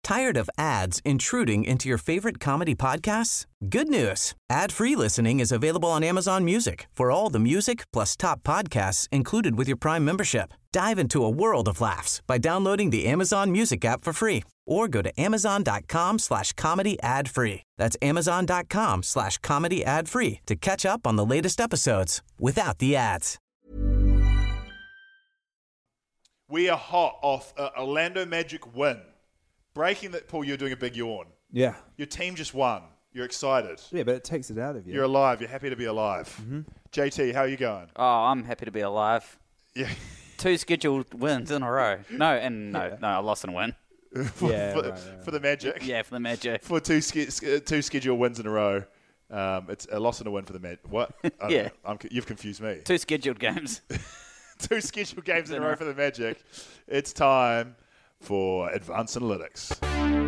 Tired of ads intruding into your favorite comedy podcasts? Good news. Ad-free listening is available on Amazon Music for all the music plus top podcasts included with your Prime membership. Dive into a world of laughs by downloading the Amazon Music app for free or go to amazon.com/comedy ad-free. That's amazon.com/comedy ad-free to catch up on the latest episodes without the ads. We are hot off Orlando Magic win. Breaking that, Paul, you're doing a big yawn. Yeah. Your team just won. You're excited. Yeah, but it takes it out of you. You're alive. You're happy to be alive. Mm-hmm. JT, how are you going? Oh, I'm happy to be alive. Yeah. 2 scheduled wins in a row. No, I lost and a win. for the Magic. Yeah, for the Magic. For two scheduled wins in a row. It's a loss and a win for the Magic. What? Yeah. You've confused me. 2 scheduled games. 2 scheduled games in a row for the Magic. It's time for Advanced Analytics.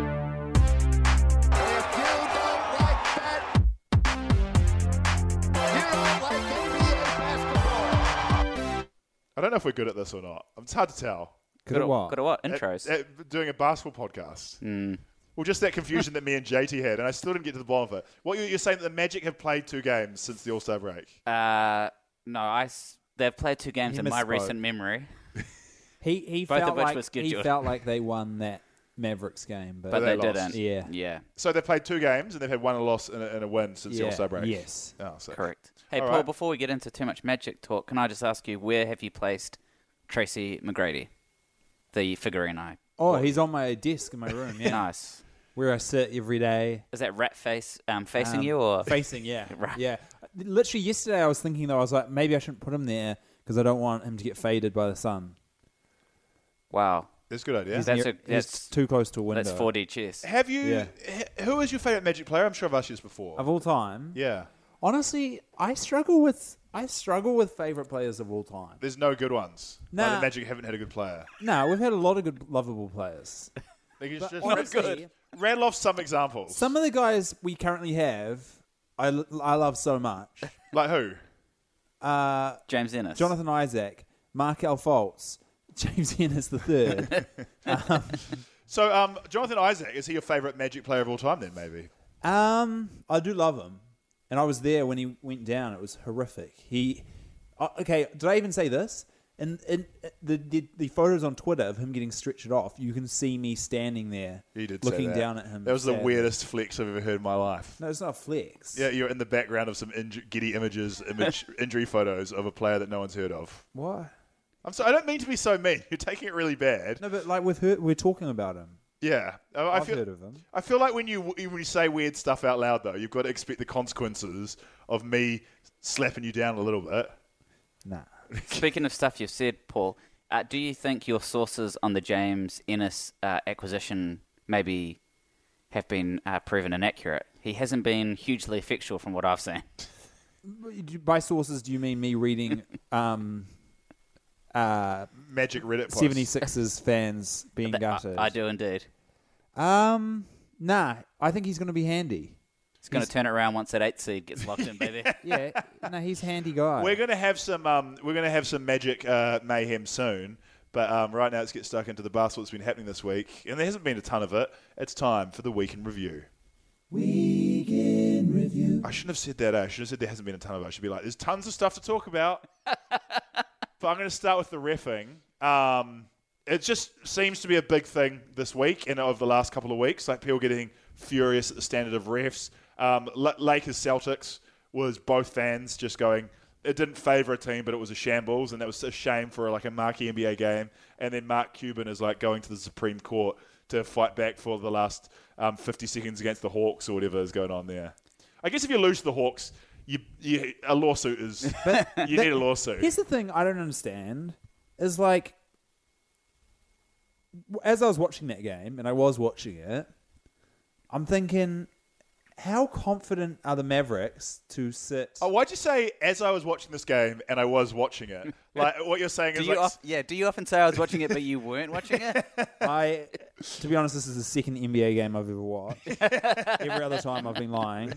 I don't know if we're good at this or not. It's hard to tell. Good at what? Good at what? Intros. At doing a basketball podcast. Well, just that confusion that me and JT had, and I still didn't get to the bottom of it. What you're saying that the Magic have played 2 games since the All-Star break? No, they've played 2 games in my recent memory. He Both felt of which like were scheduled. He felt like they won that Mavericks game, But they didn't. Yeah. Yeah. So they've played 2 games, and they've had 1 loss and a win since the All-Star break? Yes. Oh, so. Correct. Hey, All Paul, right. before we get into too much Magic talk, can I just ask you, where have you placed Tracy McGrady, the figurine? Oh, he's on my desk in my room, yeah. Nice. Where I sit every day. Is that rat face facing you? Or Facing, yeah. Right. Yeah. Literally yesterday I was thinking, though, I was like, maybe I shouldn't put him there because I don't want him to get faded by the sun. Wow. That's a good idea. He's too close to a window. That's 4D chess. Have you? Yeah. Who is your favourite Magic player? I'm sure I've asked you this before. Of all time? Yeah. Honestly, I struggle with favourite players of all time. There's no good ones. Nah. Like the Magic haven't had a good player. No, we've had a lot of good, lovable players. They can But just honestly, rattle off some examples. some of the guys we currently have, I love so much. Like who? James Ennis. Jonathan Isaac, Markel Fultz, James Ennis III. So, Jonathan Isaac, is he your favourite Magic player of all time then, maybe? I do love him. And I was there when he went down. It was horrific. Okay, did I even say this? In the photos on Twitter of him getting stretchered off, you can see me standing there You did looking say that. down at him. That was the sadly. weirdest flex I've ever heard in my life. No, it's not a flex. Yeah, you're in the background of some Getty injury photos of a player that no one's heard of. What? I don't mean to be so mean. You're taking it really bad. No, but like we're talking about him. Yeah, I've heard of him. I feel like when you say weird stuff out loud, though, you've got to expect the consequences of me slapping you down a little bit. Nah. Speaking of stuff you've said, Paul, do you think your sources on the James Ennis acquisition maybe have been proven inaccurate? He hasn't been hugely effectual from what I've seen. By sources, do you mean me reading Magic Reddit posts. 76ers fans being gutted? I do indeed. Nah, I think he's going to be handy. He's going to turn it around once that 8th seed gets locked in, baby. Yeah, no, he's a handy guy. We're going to have some Magic mayhem soon, but right now let's get stuck into the basketball that's been happening this week, and there hasn't been a ton of it. It's time for the Week in Review. Week in Review. I shouldn't have said that. I should have said there hasn't been a ton of it. I should be like, there's tons of stuff to talk about. But I'm going to start with the reffing. It just seems to be a big thing this week and over the last couple of weeks. Like people getting furious at the standard of refs. Lakers Celtics was both fans just going, it didn't favour a team, but it was a shambles, and that was a shame for like a marquee NBA game. And then Mark Cuban is like going to the Supreme Court to fight back for the last 50 seconds against the Hawks or whatever is going on there. I guess if you lose to the Hawks, a lawsuit is you need a lawsuit. Here's the thing I don't understand is like, as I was watching that game, and I was watching it, I'm thinking, how confident are the Mavericks to sit? Oh, why'd you say as I was watching this game and I was watching it? Like what you're saying is do you often say I was watching it but you weren't watching it? To be honest, this is the second NBA game I've ever watched. Every other time I've been lying.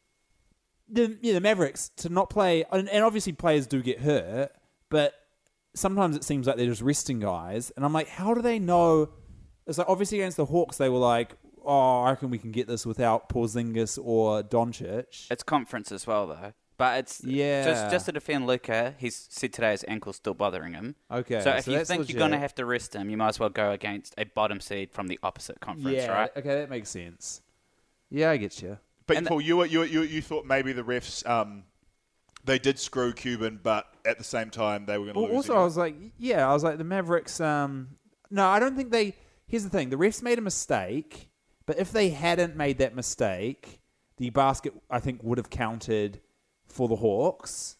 The Mavericks to not play, and obviously players do get hurt, but sometimes it seems like they're just resting guys, and I'm like, how do they know? It's like obviously against the Hawks, they were like, oh, I reckon we can get this without Porzingis or Doncic. It's conference as well, though. But it's just to defend Luka, he's said today his ankle's still bothering him. Okay. So if you that's think legit. you're going to have to rest him, you might as well go against a bottom seed from the opposite conference, right? Okay, that makes sense. Yeah, I get you. But And Paul, you thought maybe the refs they did screw Cuban, but at the same time they were going to lose. Also, again. I was like, the Mavericks. No, I don't think they. Here's the thing: the refs made a mistake, but if they hadn't made that mistake, the basket I think would have counted for the Hawks.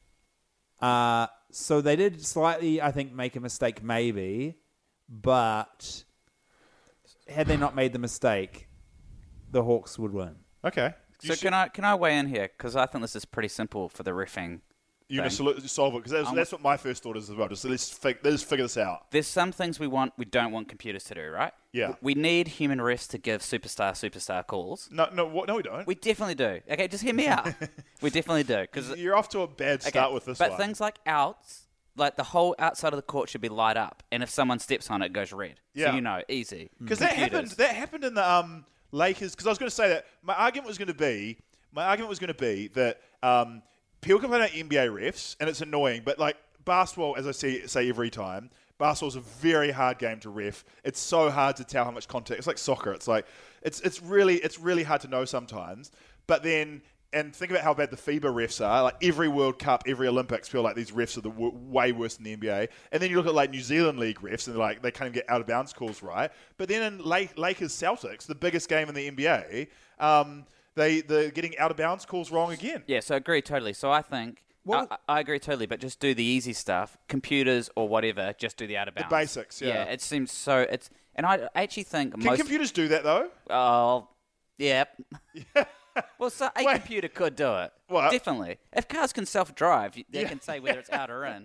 So they did slightly, I think, make a mistake, maybe, but had they not made the mistake, the Hawks would win. Okay. So can I weigh in here? Because I think this is pretty simple for the reffing. You going to solve it? Because that's what my first thought is as well. Just let's figure this out. There's some things we don't want computers to do, right? Yeah. We need human refs to give superstar calls. No, we don't. We definitely do. Okay, just hear me out. We definitely do. Because You're off to a bad start with this one. But things like outs, like the whole outside of the court should be light up, and if someone steps on it, it goes red. Yeah. So you know, easy. Because that happened in the Lakers. Because I was going to say that my argument was going to be that people complain about NBA refs, and it's annoying. But like basketball, as I say every time, basketball is a very hard game to ref. It's so hard to tell how much contact. It's like soccer. It's like it's really hard to know sometimes. But then. And think about how bad the FIBA refs are. Like every World Cup, every Olympics feel like these refs are way worse than the NBA. And then you look at like New Zealand League refs and they can't even get out of bounds calls right. But then in Lakers Celtics, the biggest game in the NBA, they're getting out of bounds calls wrong again. Yeah, so I agree totally. So I think I agree totally, but just do the easy stuff, computers or whatever. Just do the out of bounds. The basics, yeah. Yeah, it seems so. And I actually think Can computers do that though? Oh, yeah. Well, so a computer could do it. What? Definitely. If cars can self-drive, they can say whether it's out or in.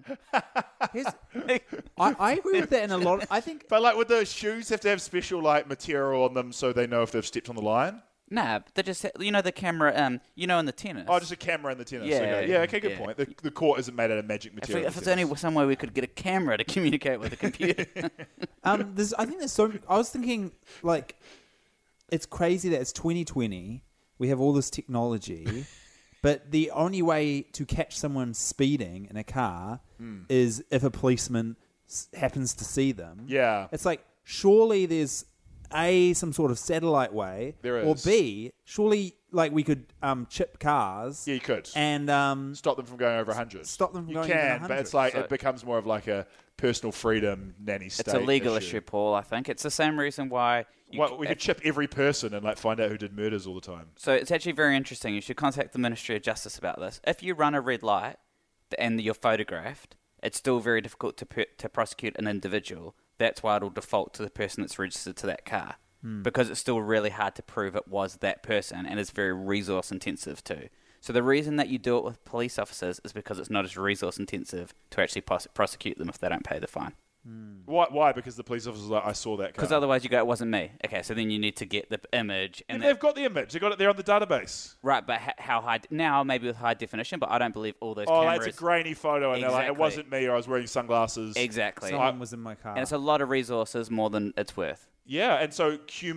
I agree with that in a lot. I think. But like, would the shoes have to have special like material on them so they know if they've stepped on the line? Nah, they just the camera. In the tennis. Oh, just a camera in the tennis. Yeah, okay. Yeah. Okay. Good yeah. point. The court isn't made out of magic material. If it's only some way we could get a camera to communicate with a computer. I think there's so. I was thinking like, it's crazy that it's 2020. We have all this technology, but the only way to catch someone speeding in a car is if a policeman happens to see them. Yeah. It's like, surely there's A, some sort of satellite way. There Or is. B, surely like we could chip cars. Yeah, you could. And stop them from going over 100. stop them from going You over can, 100. but it's like So- it becomes more of like a personal freedom nanny state. It's a legal issue, Paul, I think. It's the same reason why... We could chip every person and like find out who did murders all the time. So it's actually very interesting. You should contact the Ministry of Justice about this. If you run a red light and you're photographed, it's still very difficult to prosecute an individual. That's why it'll default to the person that's registered to that car. Because it's still really hard to prove it was that person, and it's very resource intensive too. So the reason that you do it with police officers is because it's not as resource intensive to actually prosecute them if they don't pay the fine. Why? Because the police officer's like, I saw that car. Because otherwise you go, it wasn't me. Okay, so then you need to get the image. And They've got the image. They've got it there on the database. right, but how high... Now, maybe with high definition, but I don't believe all those Oh, cameras... that's a grainy photo, and they're like, it Exactly. wasn't me, or I was wearing sunglasses. Exactly. someone was in my car. And it's a lot of resources more than it's worth. Yeah, and so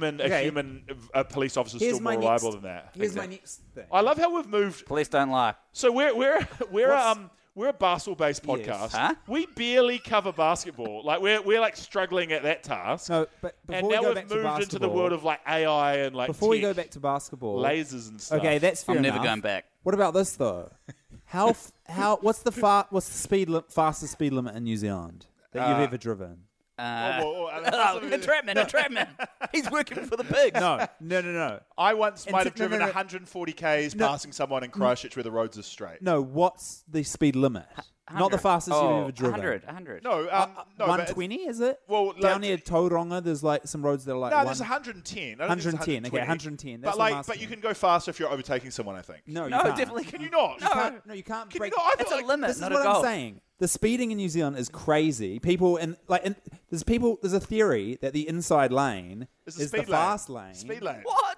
a police officer is still more reliable than that. Here's my next thing. I love how we've moved. Police don't lie. So we're a basketball-based podcast. Huh? We barely cover basketball. Like we're like struggling at that task. No, but and before we now go we've back to moved into the basketball, world of like AI and like before we tech, go back to basketball, lasers and stuff. okay, that's fair I'm enough. never going back. What about this though? What's the fastest speed limit in New Zealand that you've ever driven? Entrapment. He's working for the pigs. No. I once might have no, driven no. 140 k's passing someone in Christchurch where the roads are straight. No, what's the speed limit? Not the fastest you've ever driven. 100. No, no, but 120 is it? Well, down like- near Tauranga, there's like some roads that are like No, there's 110. I don't think there's 110. Okay, 120. 110. That's But what I'm like, but asking. you can go faster if you're overtaking someone. I think. No, you No, can't. definitely. Can you not? No, you can't Can break. you not? I It's thought, a like, limit, This is not what a goal. I'm saying. The speeding in New Zealand is crazy. People there's a theory that the inside lane It's is speed the lane. fast lane. Speed lane. What?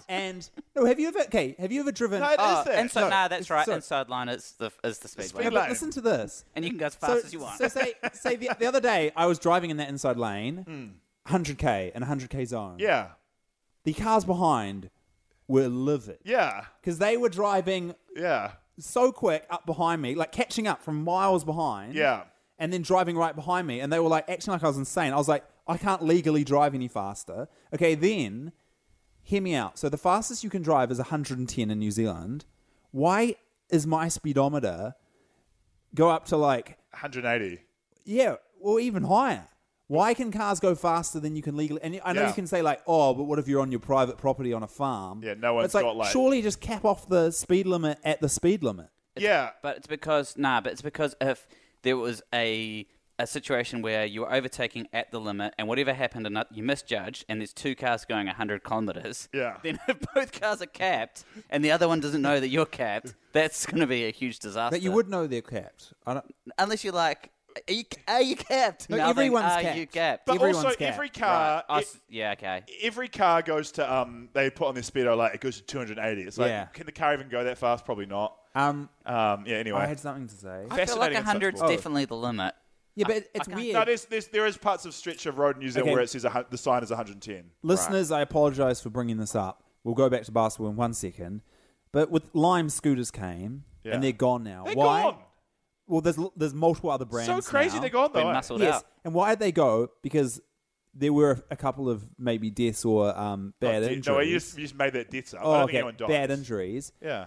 And no, have you ever driven? No, it is that. Inside, No, that's right. sorry. Inside line is the speed Speed limit. lane. Listen to this. And you can go as fast as you want. So say the other day I was driving in that inside lane, 100k in a 100k zone. Yeah. The cars behind were livid. Yeah. Because they were driving Yeah. so quick up behind me, like catching up from miles behind. Yeah. And then driving right behind me, and they were like acting like I was insane. I was like, I can't legally drive any faster. Okay, then hear me out. So the fastest you can drive is 110 in New Zealand. Why is my speedometer go up to like 180. or even higher? Why can cars go faster than you can legally? And I know Yeah. you can say like, oh, but what if you're on your private property on a farm? Yeah, no one's It's like, got, like- surely just cap off the speed limit at the speed limit. Yeah. But it's because if there was a situation where you were overtaking at the limit and whatever happened and you misjudged and there's two cars going 100 kilometres, Yeah. then if both cars are capped and the other one doesn't know that you're capped, that's going to be a huge disaster. But you would know they're capped. I don't. Unless you're like, are you capped? No, Nothing. everyone's Are capped. you capped? But Everyone's also, capped. every car, Right. Yeah, okay. every car goes to they put on their speedo like it goes to 280. It's like, Yeah. can the car even go that fast? Probably not. Yeah. Anyway, I had something to say. I feel like Fascinating in such 100's sport. definitely the limit. Yeah, but it's can't- weird. No, there is parts of stretch of road in New Zealand Okay. where it says the sign is 110. Listeners, I apologise for bringing this up. We'll go back to basketball in 1 second. But with Lime scooters came, Yeah. and they're gone now. They're Why? gone. Well, there's multiple other brands. So crazy now. they're gone Been though. muscled Yes, out. and why did they go? Because there were a couple of maybe deaths or bad injuries. No, you just made that deaths up. I Oh, don't okay. think anyone died. Bad injuries. Yeah.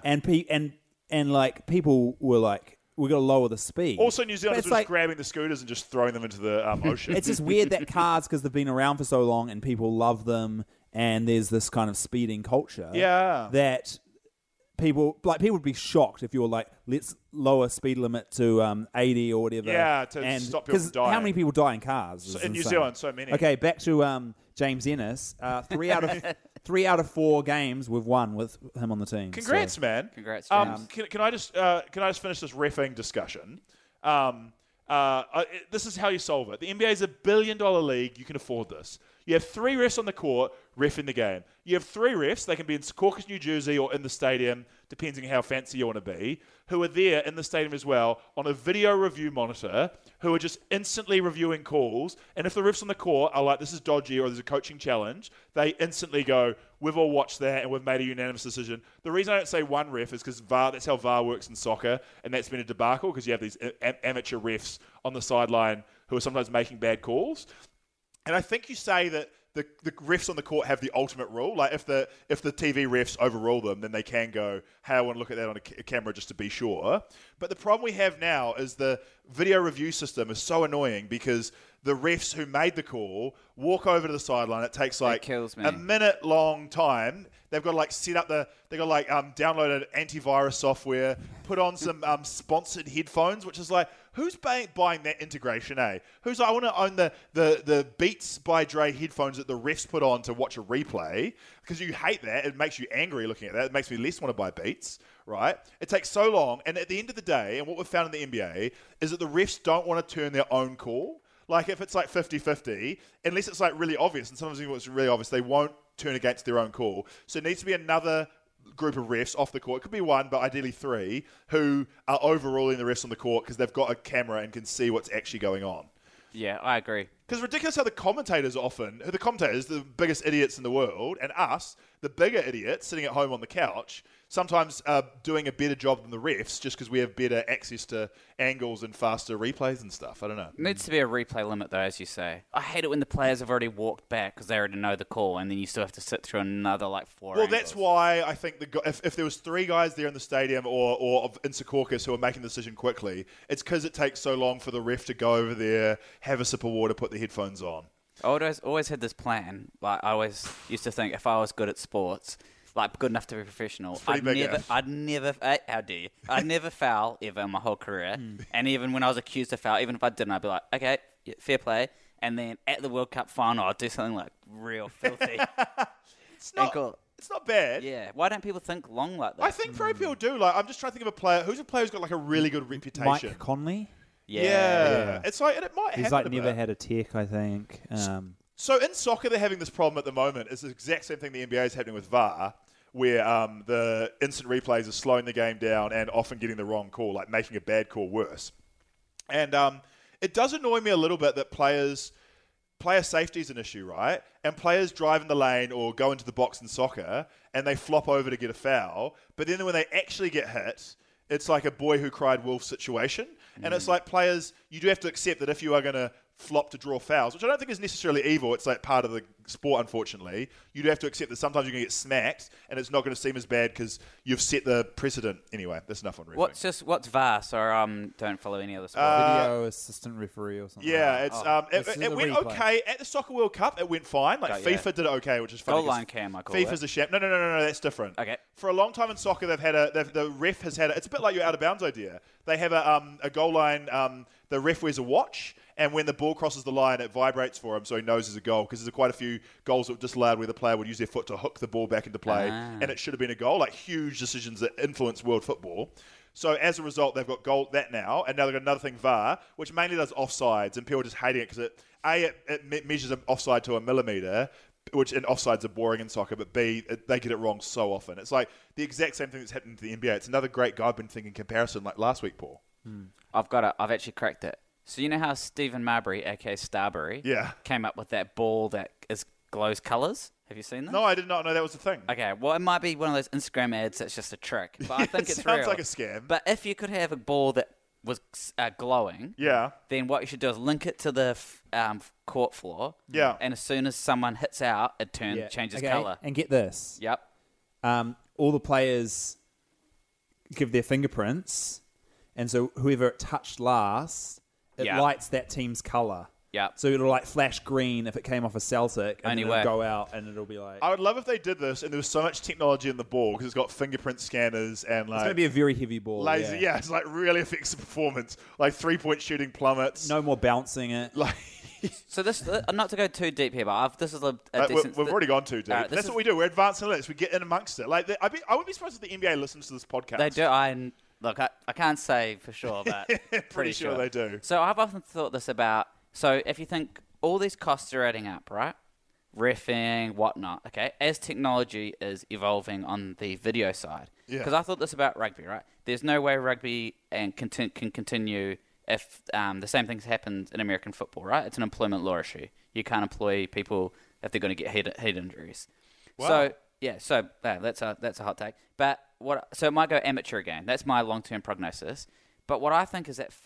And like people were like, we're gonna lower the speed. Also, New But Zealanders it's were just like, grabbing the scooters and just throwing them into the ocean. it's just weird that cars, because they've been around for so long and people love them, and there's this kind of speeding culture. Yeah. That people would be shocked if you were like, let's lower speed limit to 80 or whatever. Yeah, to and, stop people from 'cause dying. How many people die in cars? It's in New insane. Zealand, so many. Okay, back to James Ennis. 3 out of 4 games we've won with him on the team. Congrats, So- man. Congrats, James. Can I just finish this reffing discussion? This is how you solve it. The NBA is $1 billion league. You can afford this. You have 3 refs on the court reffing the game. You have 3 refs. They can be in Secaucus, New Jersey, or in the stadium, depending on how fancy you want to be, who are there in the stadium as well on a video review monitor, who are just instantly reviewing calls. And if the refs on the court are like, this is dodgy or there's a coaching challenge, they instantly go, we've all watched that and we've made a unanimous decision. The reason I don't say one ref is because VAR, that's how VAR works in soccer, and that's been a debacle because you have these amateur refs on the sideline who are sometimes making bad calls. And I think you say that the refs on the court have the ultimate rule. Like if the TV refs overrule them, then they can go, hey, I want to look at that on a camera just to be sure. But the problem we have now is the video review system is so annoying because the refs who made the call walk over to the sideline. It takes like kills me. a minute long time. They've got to like set up they've got to like download an antivirus software, put on some sponsored headphones, which is like, who's buying that integration, eh? Who's like, I want to own the Beats by Dre headphones that the refs put on to watch a replay because you hate that. It makes you angry looking at that. It makes me less want to buy Beats, right? It takes so long. And at the end of the day, and what we've found in the NBA is that the refs don't want to turn their own call. Like if it's like 50-50, unless it's like really obvious, and sometimes when it's really obvious, they won't turn against their own call. So it needs to be another group of refs off the court. It could be 1, but ideally 3, who are overruling the refs on the court because they've got a camera and can see what's actually going on. Yeah, I agree. Because it's ridiculous how the commentators, the biggest idiots in the world, and us, the bigger idiots sitting at home on the couch, sometimes doing a better job than the refs just because we have better access to angles and faster replays and stuff. I don't know. Needs to be a replay limit, though, as you say. I hate it when the players have already walked back because they already know the call, and then you still have to sit through another, 4 Well, angles. that's why I think if there was 3 guys there in the stadium or in Secaucus who are making the decision quickly, it's because it takes so long for the ref to go over there, have a sip of water, put the headphones on. I always had this plan. I always used to think if I was good at sports, good enough to be professional, pretty big, I'd never foul ever in my whole career. And even when I was accused of foul, even if I didn't, I'd be like, okay, yeah, fair play. And then at the World Cup final, I'd do something real filthy. It's not bad. Yeah. Why don't people think long like that? I think very people do. I'm just trying to think of a player. Who's a player who's got a really good reputation? Mike Conley. Yeah. It's like, and it might He's happen a never bit. had a tech, I think. So in soccer, they're having this problem at the moment. It's the exact same thing the NBA is happening with VAR. where the instant replays are slowing the game down and often getting the wrong call, like making a bad call worse. And it does annoy me a little bit that player safety is an issue, right? And players drive in the lane or go into the box in soccer and they flop over to get a foul. But then when they actually get hit, it's like a boy who cried wolf situation. And it's like players, you do have to accept that if you are going to flop to draw fouls, which I don't think is necessarily evil. It's like part of the sport, unfortunately. You do have to accept that sometimes you're going to get smacked and it's not going to seem as bad because you've set the precedent. Anyway, that's enough on refereeing. What's VAR? So don't follow any other sport. Video assistant referee or something. Yeah, it went replay. okay. At the Soccer World Cup, it went fine. Like FIFA did it okay, which is funny. Goal line cam, I call FIFA's it. a sham. No, that's different. Okay. For a long time in soccer, the ref has had it's a bit like your out of bounds idea. They have a goal line. The ref wears a watch, and when the ball crosses the line, it vibrates for him, so he knows there's a goal. Because there's quite a few goals that were disallowed where the player would use their foot to hook the ball back into play, and it should have been a goal. Like huge decisions that influence world football. So as a result, they've got that now, and now they've got another thing, VAR, which mainly does offsides, and people are just hating it because it measures an offside to a millimetre, and offsides are boring in soccer, but B, they get it wrong so often. It's like the exact same thing that's happening to the NBA. It's another great guy I've been thinking comparison like last week, Paul. I've got it. I've actually cracked it. So you know how Stephen Marbury, aka Starbury, came up with that ball that glows colours? Have you seen that? No, I did not know that was a thing. Okay, well, it might be one of those Instagram ads that's just a trick, but I think it's sounds real. like a scam. But if you could have a ball that was glowing, then what you should do is link it to the court floor, and as soon as someone hits out, it changes colour. And get this. Yep. All the players give their fingerprints, and so whoever it touched last, it lights that team's colour. Yep. So it'll like flash green if it came off a Celtic, and then it'll go out, and it'll be like... I would love if they did this, and there was so much technology in the ball, because it's got fingerprint scanners and like... It's going to be a very heavy ball. Laser, it's like really affects the performance. Like 3-point shooting plummets. No more bouncing it. Like... So this, not to go too deep here, but this is a decent... We've already gone too deep. That's what we do. We're advanced analytics. We get in amongst it. Like I wouldn't be surprised if the NBA listens to this podcast. They do. Look, I can't say for sure, but pretty sure they do. So I've often thought this about... So if you think all these costs are adding up, right? Reffing, whatnot, okay? As technology is evolving on the video side. Because I thought this about rugby, right? There's no way rugby can continue if the same things happened in American football, right? It's an employment law issue. You can't employ people if they're going to get head injuries. Wow. So that's a hot take. But so it might go amateur again. That's my long-term prognosis. But what I think is that...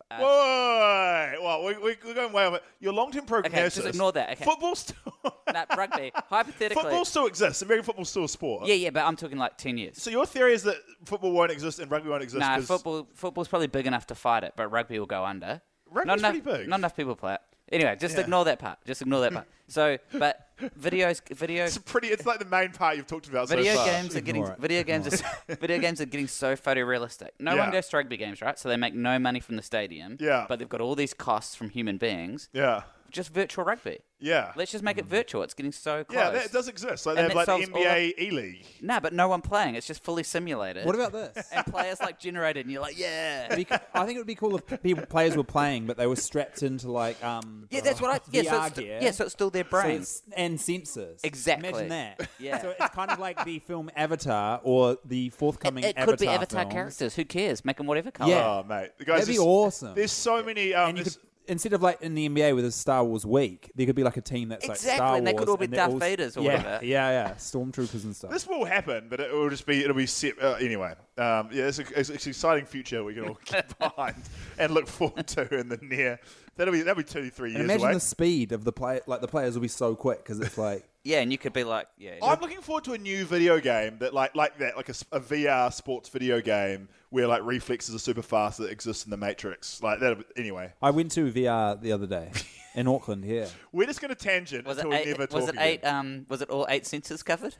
we're going way over. Your long-term prognosis... Okay, just ignore that. Okay. Football still... rugby, hypothetically... Football still exists. American football's still a sport. Yeah, but I'm talking like 10 years. So your theory is that football won't exist and rugby won't exist? Nah, football's probably big enough to fight it, but rugby will go under. Rugby's pretty big. Not enough people play it. Anyway, just ignore that part. So, but video. It's like the main part you've talked about video so far. Video games are getting so photorealistic. No one goes to rugby games, right? So they make no money from the stadium. Yeah. But they've got all these costs from human beings. Yeah. Just virtual rugby. Yeah. Let's just make it virtual. It's getting so close. Yeah, that does exist. Like they have like the NBA E-League. Nah, but no one playing. It's just fully simulated. What about this? And players like generated, and you're like, yeah. I think it would be cool if players were playing, but they were strapped into like that's what VR gear. So it's still their brain. And sensors. Exactly. Imagine that. Yeah. So it's kind of like the film Avatar or the forthcoming Avatar. It could be Avatar films. characters. Who cares? Make them whatever color. Yeah. Oh, mate. The guys That'd be awesome. There's so many... and you could, instead of like in the NBA with a Star Wars week, there could be like a team that's like Star Wars. And they could all be Darth Vaders or whatever. Yeah. Stormtroopers and stuff. This will happen, but it'll be set... anyway, it's an exciting future we can all get behind and look forward to in the near... That'll be 2-3 years imagine away. the speed of the play. Like the players will be so quick because it's like... Yeah, and you could be like... I'm looking forward to a new video game that like that, like a VR sports video game where like reflexes are super fast that exists in the Matrix. Like that. Anyway, I went to VR the other day in Auckland. Yeah, we're just going to tangent until we never talk again. Was it all 8 senses covered?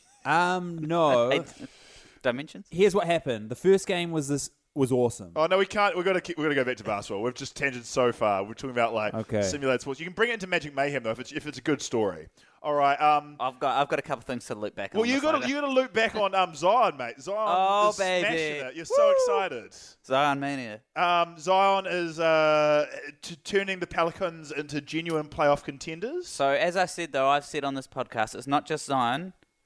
No. 8 dimensions. Here's what happened. The first game was awesome. Oh no, we can't. We've got to go back to basketball. We've just tangented so far. We're talking about like simulated sports. You can bring it into Magic Mayhem though if it's a good story. All right. I've got a couple things to look back on. Well, you got to loop back on Zion, mate. Zion is baby. smashing it. You're so excited. Zion mania. Zion is turning the Pelicans into genuine playoff contenders. So as I said though, I've said on this podcast, it's not just Zion.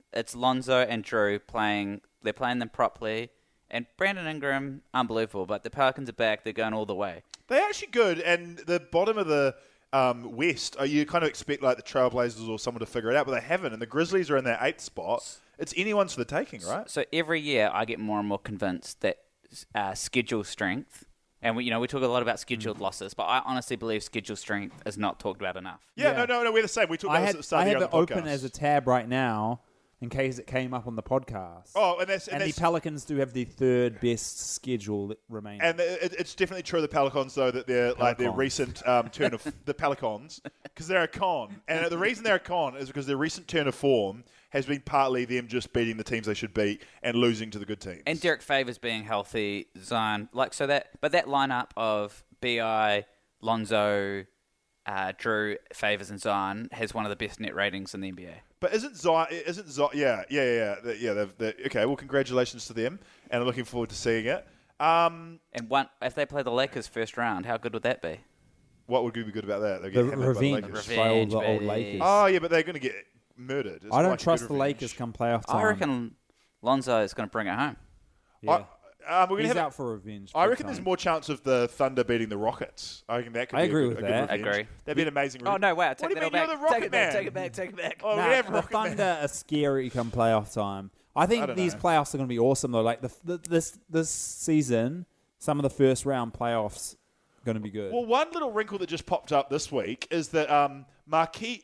it's Lonzo and Drew playing. They're playing them properly. And Brandon Ingram, unbelievable. But the Pelicans are back. They're going all the way. They're actually good. And the bottom of the West, you kind of expect like the Trailblazers or someone to figure it out, but they haven't. And the Grizzlies are in their 8th spot. It's anyone's for the taking, right? So every year I get more and more convinced that schedule strength, and we talk a lot about scheduled losses, but I honestly believe schedule strength is not talked about enough. Yeah. No, we're the same. We talked about this at the start of the year on the podcast. I have it open as a tab right now in case it came up on the podcast. Oh, and the Pelicans do have the 3rd best schedule remaining. And it's definitely true of the Pelicans, though, that they're like their recent turn of the Pelicans, because they're a con. And the reason they're a con is because their recent turn of form has been partly them just beating the teams they should beat and losing to the good teams. And Derek Favors being healthy, Zion, but that lineup of BI, Lonzo, Drew, Favors, and Zion has one of the best net ratings in the NBA. But isn't Zion? Yeah. Okay, well, congratulations to them, and I'm looking forward to seeing it. And if they play the Lakers first round, how good would that be? What would be good about that? The revenge by all the old Lakers. Oh yeah, but they're going to get murdered. I don't trust the Lakers come playoff time. I reckon Lonzo is going to bring it home. Yeah. He's out out for revenge. I reckon there's more chance of the Thunder beating the Rockets. I reckon that could be agree a with good that. I agree. That'd be an amazing revenge. Oh, no, wow. What do you mean? You're the Rocket Man. Take it back. Oh, the Thunder are scary come playoff time. I think these playoffs are going to be awesome, though. Like this season, some of the first round playoffs are going to be good. Well, one little wrinkle that just popped up this week is that Markieff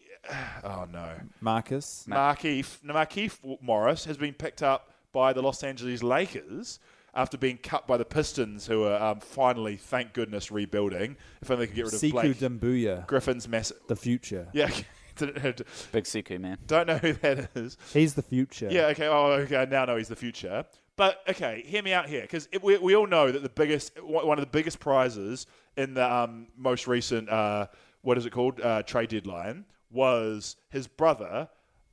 Morris has been picked up by the Los Angeles Lakers after being cut by the Pistons, who are finally, thank goodness, rebuilding. If only they could get rid of Blake Doumbouya, Griffin's massive. The future. Yeah. Big Siku, man. Don't know who that is. He's the future. Yeah, okay. Oh, okay. I now know he's the future. But, okay, hear me out here. Because we all know that one of the biggest prizes in the most recent, what is it called, trade deadline, was his brother,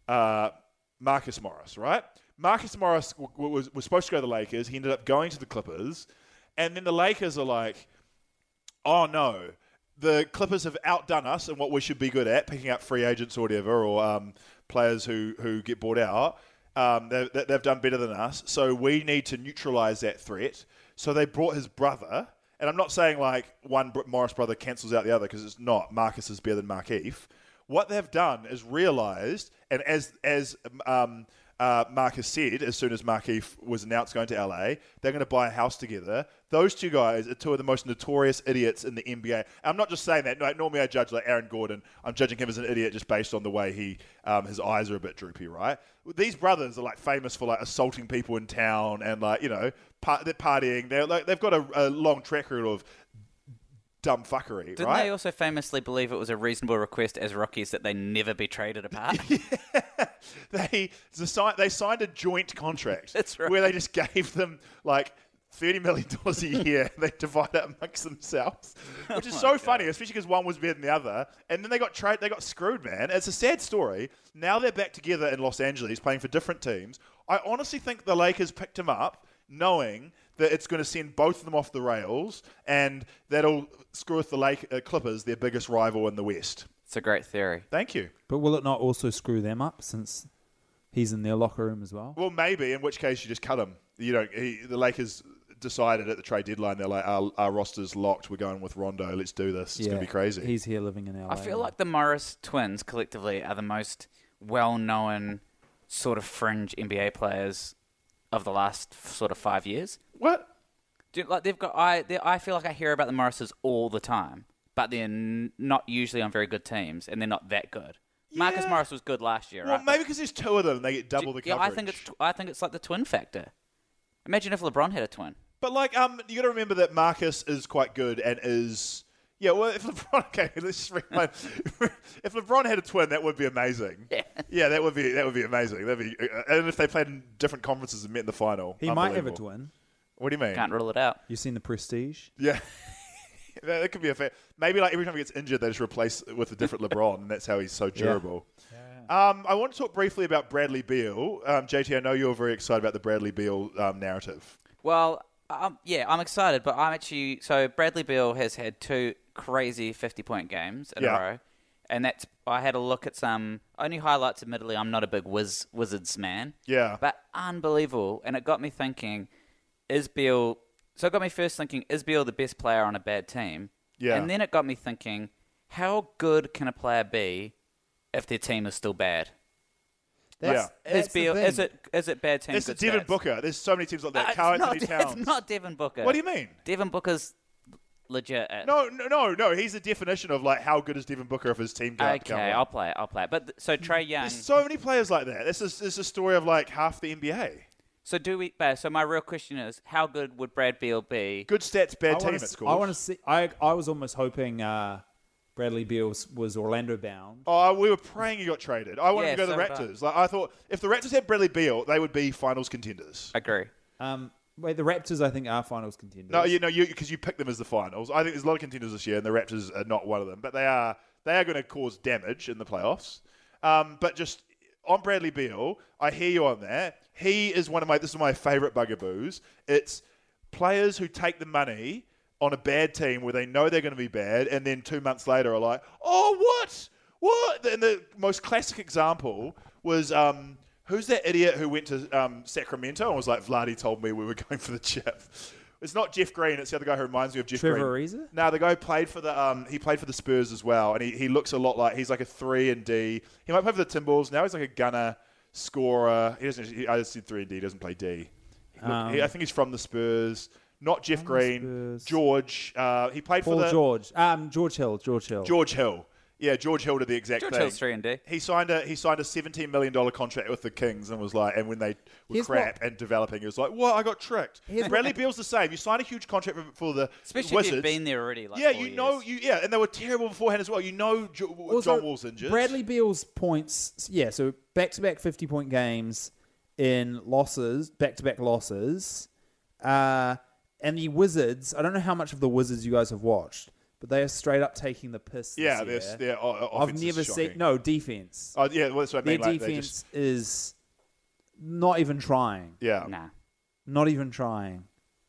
Marcus Morris, right? Marcus Morris was supposed to go to the Lakers. He ended up going to the Clippers. And then the Lakers are like, oh, no. The Clippers have outdone us in what we should be good at, picking up free agents or whatever, or players who get bought out. They've done better than us. So we need to neutralize that threat. So they brought his brother. And I'm not saying like one Morris brother cancels out the other, because it's not. Marcus is better than Markieff. What they've done is realized, and as Marcus said, as soon as Markieff was announced going to LA, they're going to buy a house together. Those two guys are two of the most notorious idiots in the NBA. I'm not just saying that. No, normally I judge like Aaron Gordon. I'm judging him as an idiot just based on the way his eyes are a bit droopy, right? These brothers are like famous for like assaulting people in town and like, they're partying. They've got a long track record of dumb fuckery, Didn't right? they also famously believe it was a reasonable request as rookies that they never be traded apart? They signed a joint contract. That's right. Where they just gave them like $30 million a year. They divide it amongst themselves, which is so funny, especially because one was better than the other. And then they got screwed, man. It's a sad story. Now they're back together in Los Angeles playing for different teams. I honestly think the Lakers picked him up knowing that it's going to send both of them off the rails, and that'll screw with the Clippers, their biggest rival in the West. It's a great theory. Thank you. But will it not also screw them up since he's in their locker room as well? Well, maybe, in which case you just cut him. The Lakers decided at the trade deadline, they're like, our roster's locked, we're going with Rondo, let's do this. It's going to be crazy. He's here living in LA. I feel like the Morris twins collectively are the most well-known sort of fringe NBA players of the last sort of 5 years. What? I feel like I hear about the Morrises all the time, but they're not usually on very good teams, and they're not that good. Yeah. Marcus Morris was good last year, Well, right? maybe because there's two of them, they get double the coverage. Yeah, I think it's like the twin factor. Imagine if LeBron had a twin. But like, you got to remember that Marcus is quite good and is. Yeah, well, if LeBron, okay, let's just rewind. If LeBron had a twin, that would be amazing. Yeah, that would be amazing. And if they played in different conferences and met in the final, he might have a twin. What do you mean? Can't rule it out. You seen The Prestige? Yeah, that could be a fair. Maybe like every time he gets injured, they just replace it with a different LeBron, and that's how he's so durable. Yeah. I want to talk briefly about Bradley Beal. JT, I know you're very excited about the Bradley Beal narrative. Well, yeah, I'm excited, but I'm actually... So Bradley Beal has had two crazy 50-point games in a row. And I had a look at some only highlights. Admittedly, I'm not a big Wizards man. Yeah. But unbelievable. And it got me thinking, is Beal... So it got me first thinking, is Beal the best player on a bad team? Yeah. And then it got me thinking, how good can a player be if their team is still bad? That's Is the Beal... thing. Is it bad team? It's good Devin stats? Booker. There's so many teams like that. It's Karl not- Anthony Towns. It's not Devin Booker. What do you mean? Devin Booker's legit. No. He's the definition of like how good is Devin Booker if his team can't Okay, I'll play it. But so Trae Young. There's so many players like that. This is a story of like half the NBA. So so my real question is, how good would Brad Beal be? Good stats, bad team. It's called. I want to see. I was almost hoping Bradley Beal was Orlando bound. Oh, we were praying he got traded. I wanted Yeah, to go to the so did I. Raptors. Like I thought, if the Raptors had Bradley Beal, they would be finals contenders. Agree. Wait, the Raptors I think are finals contenders. No, because you picked them as the finals. I think there's a lot of contenders this year, and the Raptors are not one of them. But they are going to cause damage in the playoffs. But just on Bradley Beal, I hear you on that. He is this is my favourite bugaboos. It's players who take the money on a bad team where they know they're going to be bad, and then 2 months later are like, oh, what? And the most classic example was who's that idiot who went to Sacramento and was like, Vlade told me we were going for the chip. It's not Jeff Green. It's the other guy who reminds me of Jeff Trevor Green. Ariza? No, the guy played for the Spurs as well, and he looks a lot like he's like a 3 and D. He might play for the Timberwolves. Now he's like a gunner, scorer. I just said 3 and D. He doesn't play D. I think he's from the Spurs. Not Jeff Green. George. He played Paul for the George. George Hill. George Hill. Yeah, George Hill did the exact George thing. Hill's 3 and D. He signed a $17 million contract with the Kings and was like, and when they were Here's crap and developing, he was like, "What? I got tricked." Here's Bradley Beal's the same. You sign a huge contract for the Especially Wizards. if you've been there already. Like Yeah, 4 you and they were terrible beforehand as well. Also, John Wall's injured. Bradley Beal's points, so back-to-back 50-point games in losses, back-to-back losses. And the Wizards, I don't know how much of the Wizards you guys have watched, but they are straight up taking the piss this Yeah, year. their I've offense never is seen... shocking. No, defense. Oh, yeah, well, that's what I Their mean. Like, they defense is not even trying. yeah. Nah. Not even trying.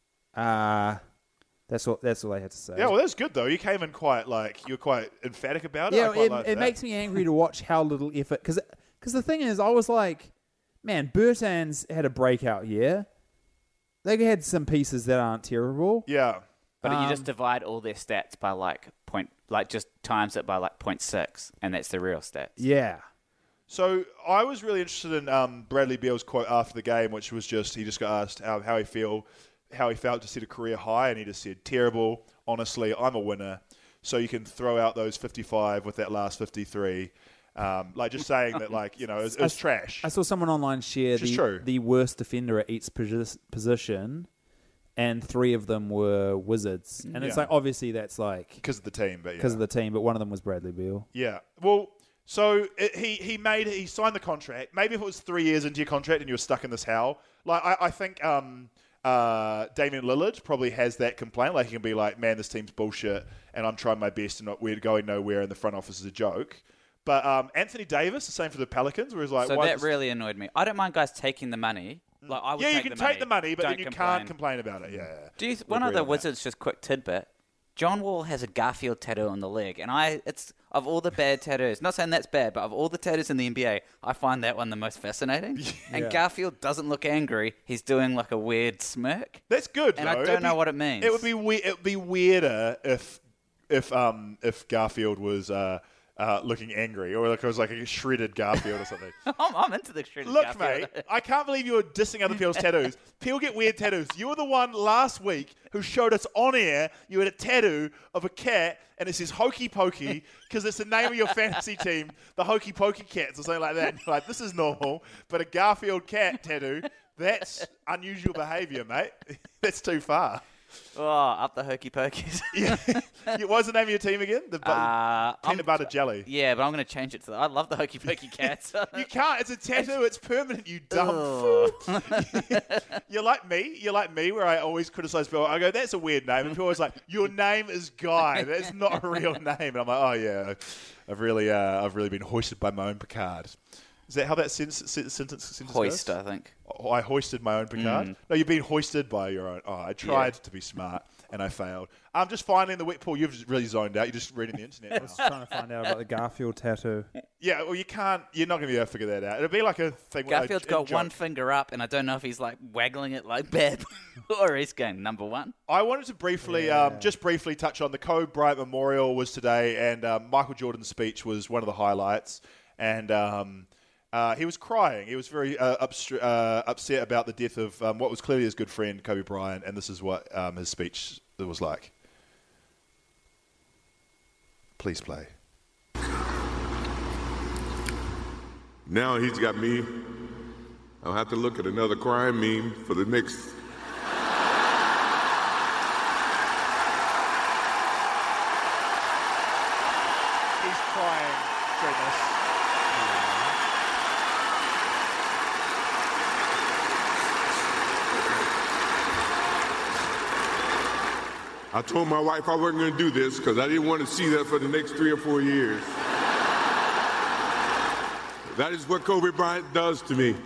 That's all I had to say. Yeah, well, that's good though. You came in you're quite emphatic about it. I Yeah, quite like it that. makes me angry to watch how little effort... Because the thing is, I was like, man, Bertans had a breakout year. They had some pieces that aren't terrible. Yeah. But you just divide all their stats by just times it by 0.6, and that's the real stats. Yeah. So I was really interested in Bradley Beal's quote after the game, which was he just got asked how he felt to set a career high, and he just said, "Terrible. Honestly, I'm a winner. So you can throw out those 55 with that last 53." Just saying that, it was trash. I saw someone online share Which is true. the worst defender at each position, and 3 of them were Wizards. And it's Yeah. like, obviously that's like Because of the team, but yeah. because of the team, but one of them was Bradley Beal. Yeah. Well, so he signed the contract. Maybe if it was 3 years into your contract and you were stuck in this hell, I think Damian Lillard probably has that complaint. Like, he can be like, man, this team's bullshit, and I'm trying my best, and we're going nowhere, and the front office is a joke. But Anthony Davis, the same for the Pelicans, where he's like, So why that really annoyed me. I don't mind guys taking the money. Like I would yeah, take you can the take the money, but then Don't you complain. can't complain about it. Yeah. Do one agree of the on that. Wizards, just quick tidbit. John Wall has a Garfield tattoo on the leg, and it's of all the bad tattoos. Not saying that's bad, but of all the tattoos in the NBA, I find that one the most fascinating. And Garfield doesn't look angry; he's doing like a weird smirk. That's good, And though. I don't know what it means. It would be weirder if Garfield was looking angry, or like it was like a shredded Garfield or something. I'm into the shredded Look, Garfield. mate, I can't believe you were dissing other people's tattoos. People get weird tattoos. You were the one last week who showed us on air you had a tattoo of a cat, and it says Hokey Pokey because it's the name of your fantasy team, the Hokey Pokey Cats or something like that. And you're like, this is normal, but a Garfield cat tattoo, that's unusual behaviour, mate. That's too far. Oh, up the hokey pokies. Yeah. What was the name of your team again? The peanut butter jelly. Yeah, but I'm going to change it to I love the hokey pokey cats. You can't. It's a tattoo. It's permanent, you dumb fool. You're like me, where I always criticize people. I go, that's a weird name. And people are always like, your name is Guy. That's not a real name. And I'm like, oh, yeah. I've really been hoisted by my own Picard. Is that how that sentence Hoist, goes? I think. Oh, I hoisted my own Picard? No, you've been hoisted by your own. Oh, I tried to be smart. and I failed. Just finally in the week, Paul, you've just really zoned out. You're just reading the internet I now. was trying to find out about the Garfield tattoo. Yeah, well, you can't. You're not going to be able to figure that out. It'll be like a thing. Garfield's got joke. one finger up, and I don't know if he's like waggling it like bad or he's going number one. I wanted to briefly, just briefly touch on the Kobe Bryant Memorial was today, and Michael Jordan's speech was one of the highlights. And he was crying. He was very upset about the death of what was clearly his good friend Kobe Bryant, and this is what his speech was like. Please play. Now he's got me. I'll have to look at another crime meme for the next. He's crying, goodness. I told my wife I wasn't going to do this because I didn't want to see that for the next 3 or 4 years. That is what Kobe Bryant does to me.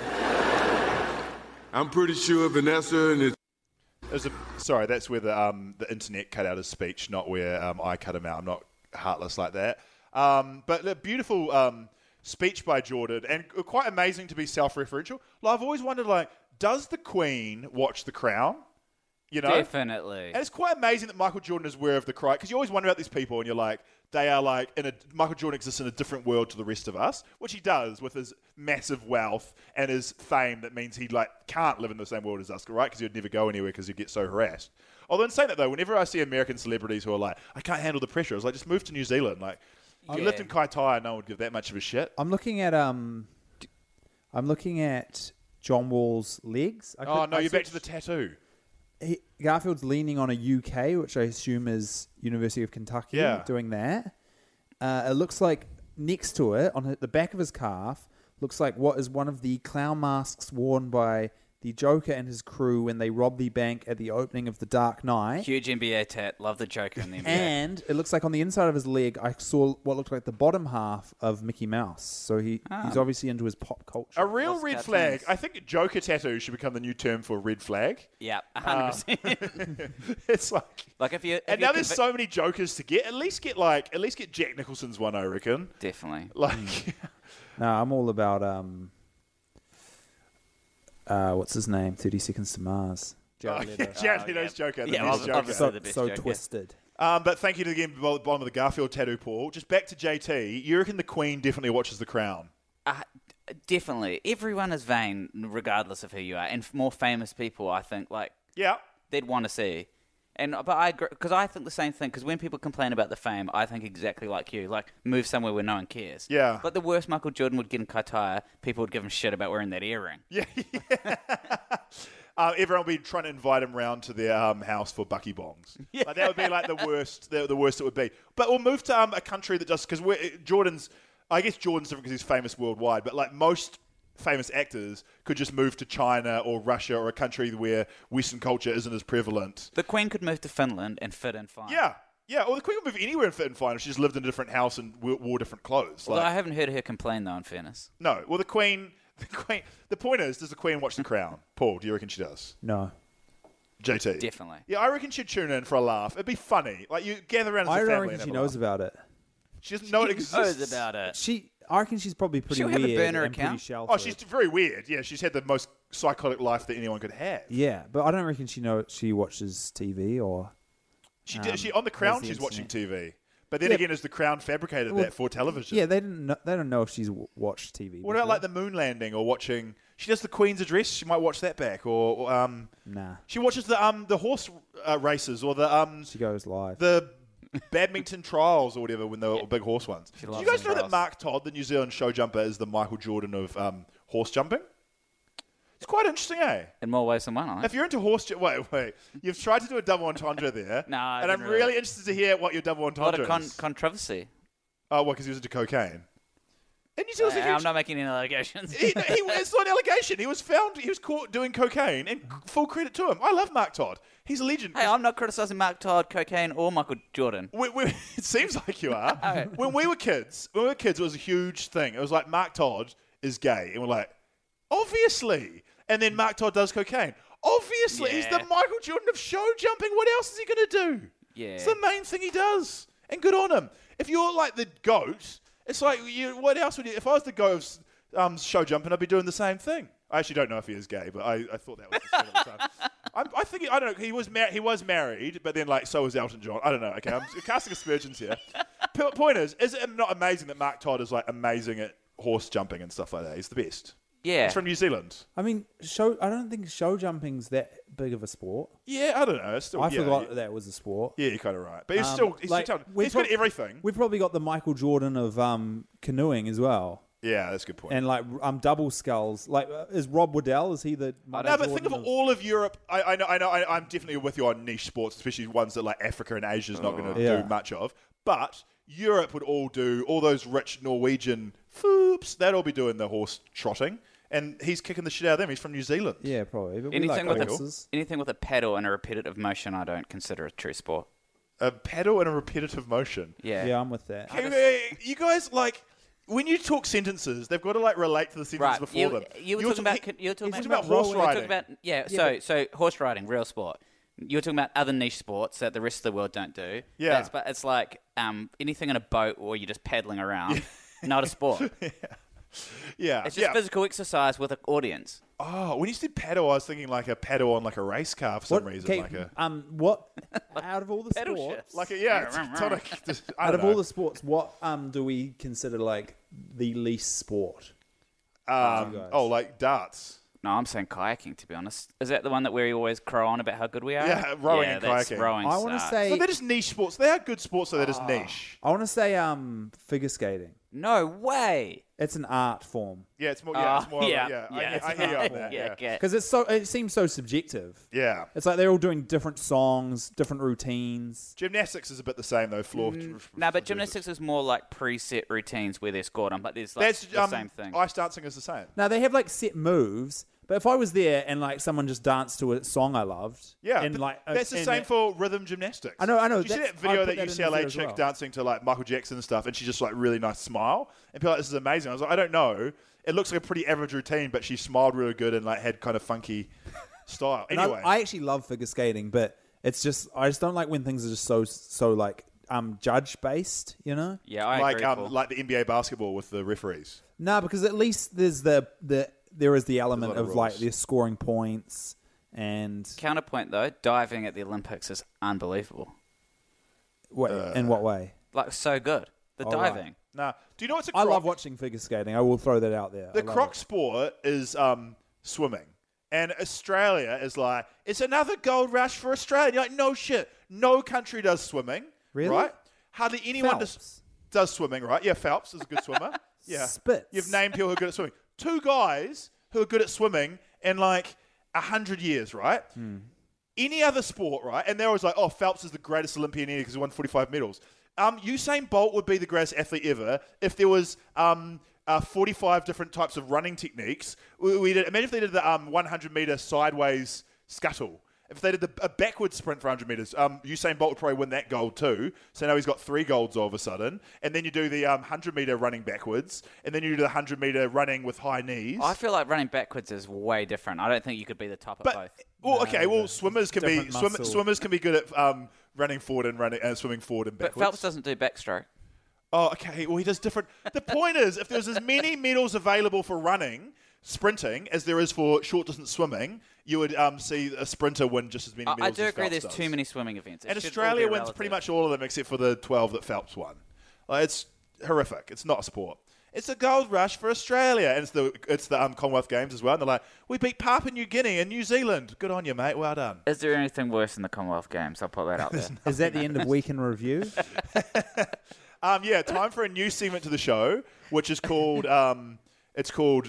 I'm pretty sure Vanessa and his... Sorry, that's where the internet cut out his speech, not where I cut him out. I'm not heartless like that. But a beautiful speech by Jordan, and quite amazing to be self-referential. Like, I've always wondered, does the Queen watch The Crown? You know? Definitely. And it's quite amazing that Michael Jordan is aware of the Crown, because you always wonder about these people, and you're like, they are Michael Jordan exists in a different world to the rest of us, which he does with his massive wealth and his fame. That means he can't live in the same world as us, right? Because he'd never go anywhere because he'd get so harassed. Although in saying that though, whenever I see American celebrities who are like, I can't handle the pressure, I was like, just move to New Zealand. Like, if you lived in Kaitaia, no one would give that much of a shit. I'm looking at John Wall's legs. You're back to the tattoo. Garfield's leaning on a UK, which I assume is University of Kentucky, doing that. It looks like next to it, on the back of his calf, looks like what is one of the clown masks worn by the Joker and his crew when they robbed the bank at the opening of The Dark Knight. Huge NBA tat. Love the Joker in the NBA. And it looks like on the inside of his leg, I saw what looked like the bottom half of Mickey Mouse. So he's obviously into his pop culture. A real red flag. I think Joker tattoo should become the new term for red flag. Yeah, 100%. It's like if you. And now there's so many Jokers to get. At least get Jack Nicholson's one, I reckon. Definitely. No, I'm all about what's his name? 30 Seconds to Mars. Jared Leto's Joker. Yeah, obviously the best Joker. Twisted. But thank you again, bottom of the Garfield tattoo, Paul. Just back to JT. You reckon the Queen definitely watches The Crown? Definitely. Everyone is vain, regardless of who you are. And more famous people, I think, they'd want to see. But I agree, because I think the same thing. Because when people complain about the fame, I think exactly like you. Move somewhere where no one cares. Yeah. But the worst Michael Jordan would get in Kaitaia, people would give him shit about wearing that earring. Yeah. Everyone would be trying to invite him round to their house for Bucky Bongs. Yeah. That would be the worst. The worst it would be. But we'll move to a country that just because Jordan's different because he's famous worldwide. But most famous actors could just move to China or Russia or a country where Western culture isn't as prevalent. The Queen could move to Finland and fit in fine. Yeah. Yeah, or the Queen would move anywhere and fit in fine if she just lived in a different house and wore different clothes. Although I haven't heard her complain, though, in fairness. No. Well, the point is, does the Queen watch The Crown? Paul, do you reckon she does? No. JT? Definitely. Yeah, I reckon she'd tune in for a laugh. It'd be funny. You gather around as a family. I don't reckon she knows about it. She doesn't know it exists. Knows about it. I reckon she's probably pretty She'll weird have a burner and account. pretty sheltered. Oh, she's very weird. Yeah, she's had the most psychotic life that anyone could have. Yeah, but I don't reckon she watches TV or... She on The Crown, she's watching TV. But then again, has The Crown fabricated that for television? Yeah, they don't know if she's watched TV. What about the moon landing or watching... She does the Queen's Address. She might watch that back. Or nah. She watches the horse races or the... She goes live. The badminton trials or whatever when they were big horse ones. Did you guys know that Mark Todd, the New Zealand show jumper, is the Michael Jordan of horse jumping? It's quite interesting, eh? In more ways than one, I think. If you're into wait. You've tried to do a double entendre there. No, and I'm really interested to hear what your double entendre is. A lot is. of controversy. Oh, what, because he was into cocaine? And New Zealand's I'm not making any allegations. It's not an allegation. He was caught doing cocaine, and full credit to him. I love Mark Todd. He's a legend. Hey, I'm not criticising Mark Todd, cocaine, or Michael Jordan. It seems like you are. When we were kids, it was a huge thing. It was like, Mark Todd is gay. And we're like, obviously. And then Mark Todd does cocaine. Obviously, he's the Michael Jordan of show jumping. What else is he going to do? Yeah. It's the main thing he does. And good on him. If you're like the GOAT, it's like, what else would you... If I was the GOAT of show jumping, I'd be doing the same thing. I actually don't know if he is gay, but I thought that was the story at the time. I think, I don't know, he was married, but then like so was Elton John. I don't know. Okay, I'm casting aspersions here. Point is it not amazing that Mark Todd is like amazing at horse jumping and stuff like that? He's the best. Yeah. He's from New Zealand. I mean, I don't think show jumping's that big of a sport. Yeah, I don't know. It's still, I forgot that was a sport. Yeah, you're kind of right. But he's still like, talented. He's got everything. We've probably got the Michael Jordan of canoeing as well. Yeah, that's a good point. And like double sculls. Like, is Rob Waddell? Is he the Michael No, but Jordan think of all of Europe. I know. I'm definitely with you on niche sports, especially ones that like Africa and Asia is not going to do much of. But Europe would all do all those rich Norwegian foops. They'd all be doing the horse trotting, and he's kicking the shit out of them. He's from New Zealand. Yeah, probably. But Anything we like with horses. anything with a pedal and a repetitive motion, I don't consider a true sport. A pedal and a repetitive motion. Yeah. Yeah, I'm with that. You guys like. When you talk sentences, they've got to like relate to the sentences before them. You were talking about horse riding. So horse riding, real sport. You were talking about other niche sports that the rest of the world don't do. Yeah. But it's like anything in a boat or you're just paddling around, not a sport. Yeah. It's just physical exercise with an audience. Oh, when you said paddle, I was thinking like a paddle on like a race car for some reason. Okay, Like a what out of all the Pedal sports? shifts. like a it's tonic. Out of all the sports, what do we consider like the least sport? Like darts. No, I'm saying kayaking, to be honest. Is that the one that we always crow on about how good we are? Yeah, rowing and that's kayaking. Rowing I want to sucks. say So they're just niche sports. They are good sports, so they're just niche. I want to say figure skating. No way. It's an art form Yeah, it's more. Yeah, it's more. yeah. I hear you on that. Yeah. Yeah. because it seems so subjective. Yeah. It's like they're all doing different songs, different routines. Gymnastics is a bit the same though. Floor. No, but gymnastics is more like preset routines where they're scored on, but there's like That's the same thing. Ice dancing is the same. Now they have like set moves, but if I was there and like someone just danced to a song I loved, Yeah, and but like that's the and same that- for rhythm gymnastics. I know. Did you see that I'd video put that that in UCLA there as chick well. dancing to like Michael Jackson and stuff, and she just like really nice smile, and people are like, this is amazing. I was like, I don't know. It looks like a pretty average routine, but she smiled really good and like had kind of funky style. And Anyway, I actually love figure skating, but it's just I just don't like when things are just so like judge based, you know? Yeah, I like agree. Paul. like the NBA basketball with the referees. No, because at least there's there is the element lot of of like rules. they're scoring points and Counterpoint though, diving at the Olympics is unbelievable. in what way? Like so good. The Oh, diving. right. Nah, do you know what's a I croc? love watching figure skating. I will throw that out there. The I love croc it. sport is swimming. And Australia is like, it's another gold rush for Australia. You're like, no shit. No country does swimming. Really? Right? Hardly anyone Phelps. does swimming, right? Yeah, Phelps is a good swimmer. Yeah. Spitz. You've named people who are good at swimming. Two guys who are good at swimming in like 100 years, right? Any other sport, right? And they're always like, oh, Phelps is the greatest Olympian ever because he won 45 medals. Usain Bolt would be the greatest athlete ever if there was 45 different types of running techniques. Imagine if they did the 100-meter sideways scuttle. If they did a backward sprint for 100 metres, Usain Bolt would probably win that gold too. So now he's got 3 golds all of a sudden. And then you do the 100-metre running backwards. And then you do the 100-metre running with high knees. I feel like running backwards is way different. I don't think you could be the top of both. Well, okay. Well, swimmers can be different muscle. swimmers can be good at running forward and swimming forward and But backwards. Phelps doesn't do backstroke. Oh, okay. Well, he does different. The point is, if there's as many medals available for running, sprinting, as there is for short distance swimming, you would see a sprinter win just as many medals. I do as agree. Phelps There's does. too many swimming events. It And should Australia all be wins relative. pretty much all of them except for the 12 that Phelps won. Like, it's horrific. It's not a sport. It's a gold rush for Australia. And it's the Commonwealth Games as well. And they're like, we beat Papua New Guinea and New Zealand. Good on you, mate. Well done. Is there anything worse than the Commonwealth Games? I'll put that out there. Is that the end of Week in Review? Yeah, time for a new segment to the show, which is called, What's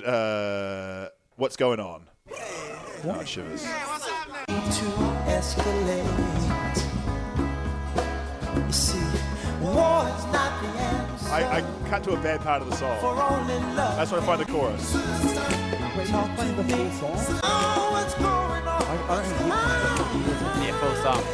Going On? Oh, it shivers. To escalate. You see, war is not the answer I cut to a bad part of the for song. only love. That's when I find the chorus. Wait, you're playing the full song? Oh, what's going on? I don't think Yeah, full song.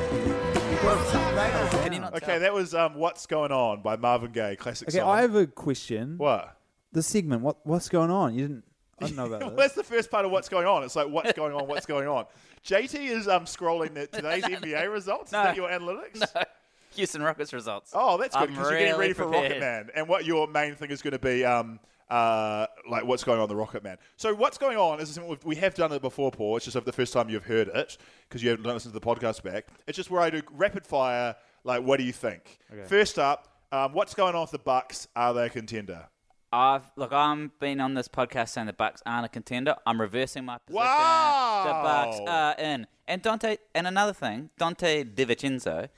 Can you not Okay, tell? that was What's Going On by Marvin Gaye, classic Okay, song. I have a question. What? The segment, what's going on? You didn't. I don't know about Well, this. that's the first part of what's going on. It's like, what's going on? What's going on? JT is scrolling today's NBA results. No. Is that your analytics? No. Houston Rockets results. Oh, that's good I'm because you're getting ready really for prepared. Rocket Man. And what your main thing is going to be, like what's going on in the Rocket Man. So what's going on is we have done it before, Paul. It's just the first time you've heard it because you haven't listened to the podcast back. It's just where I do rapid fire. Like, what do you think? Okay. First up, what's going on with the Bucks? Are they a contender? I've been on this podcast saying the Bucks aren't a contender. I'm reversing my position. Wow. The Bucks are in. And another thing, Dante DiVincenzo.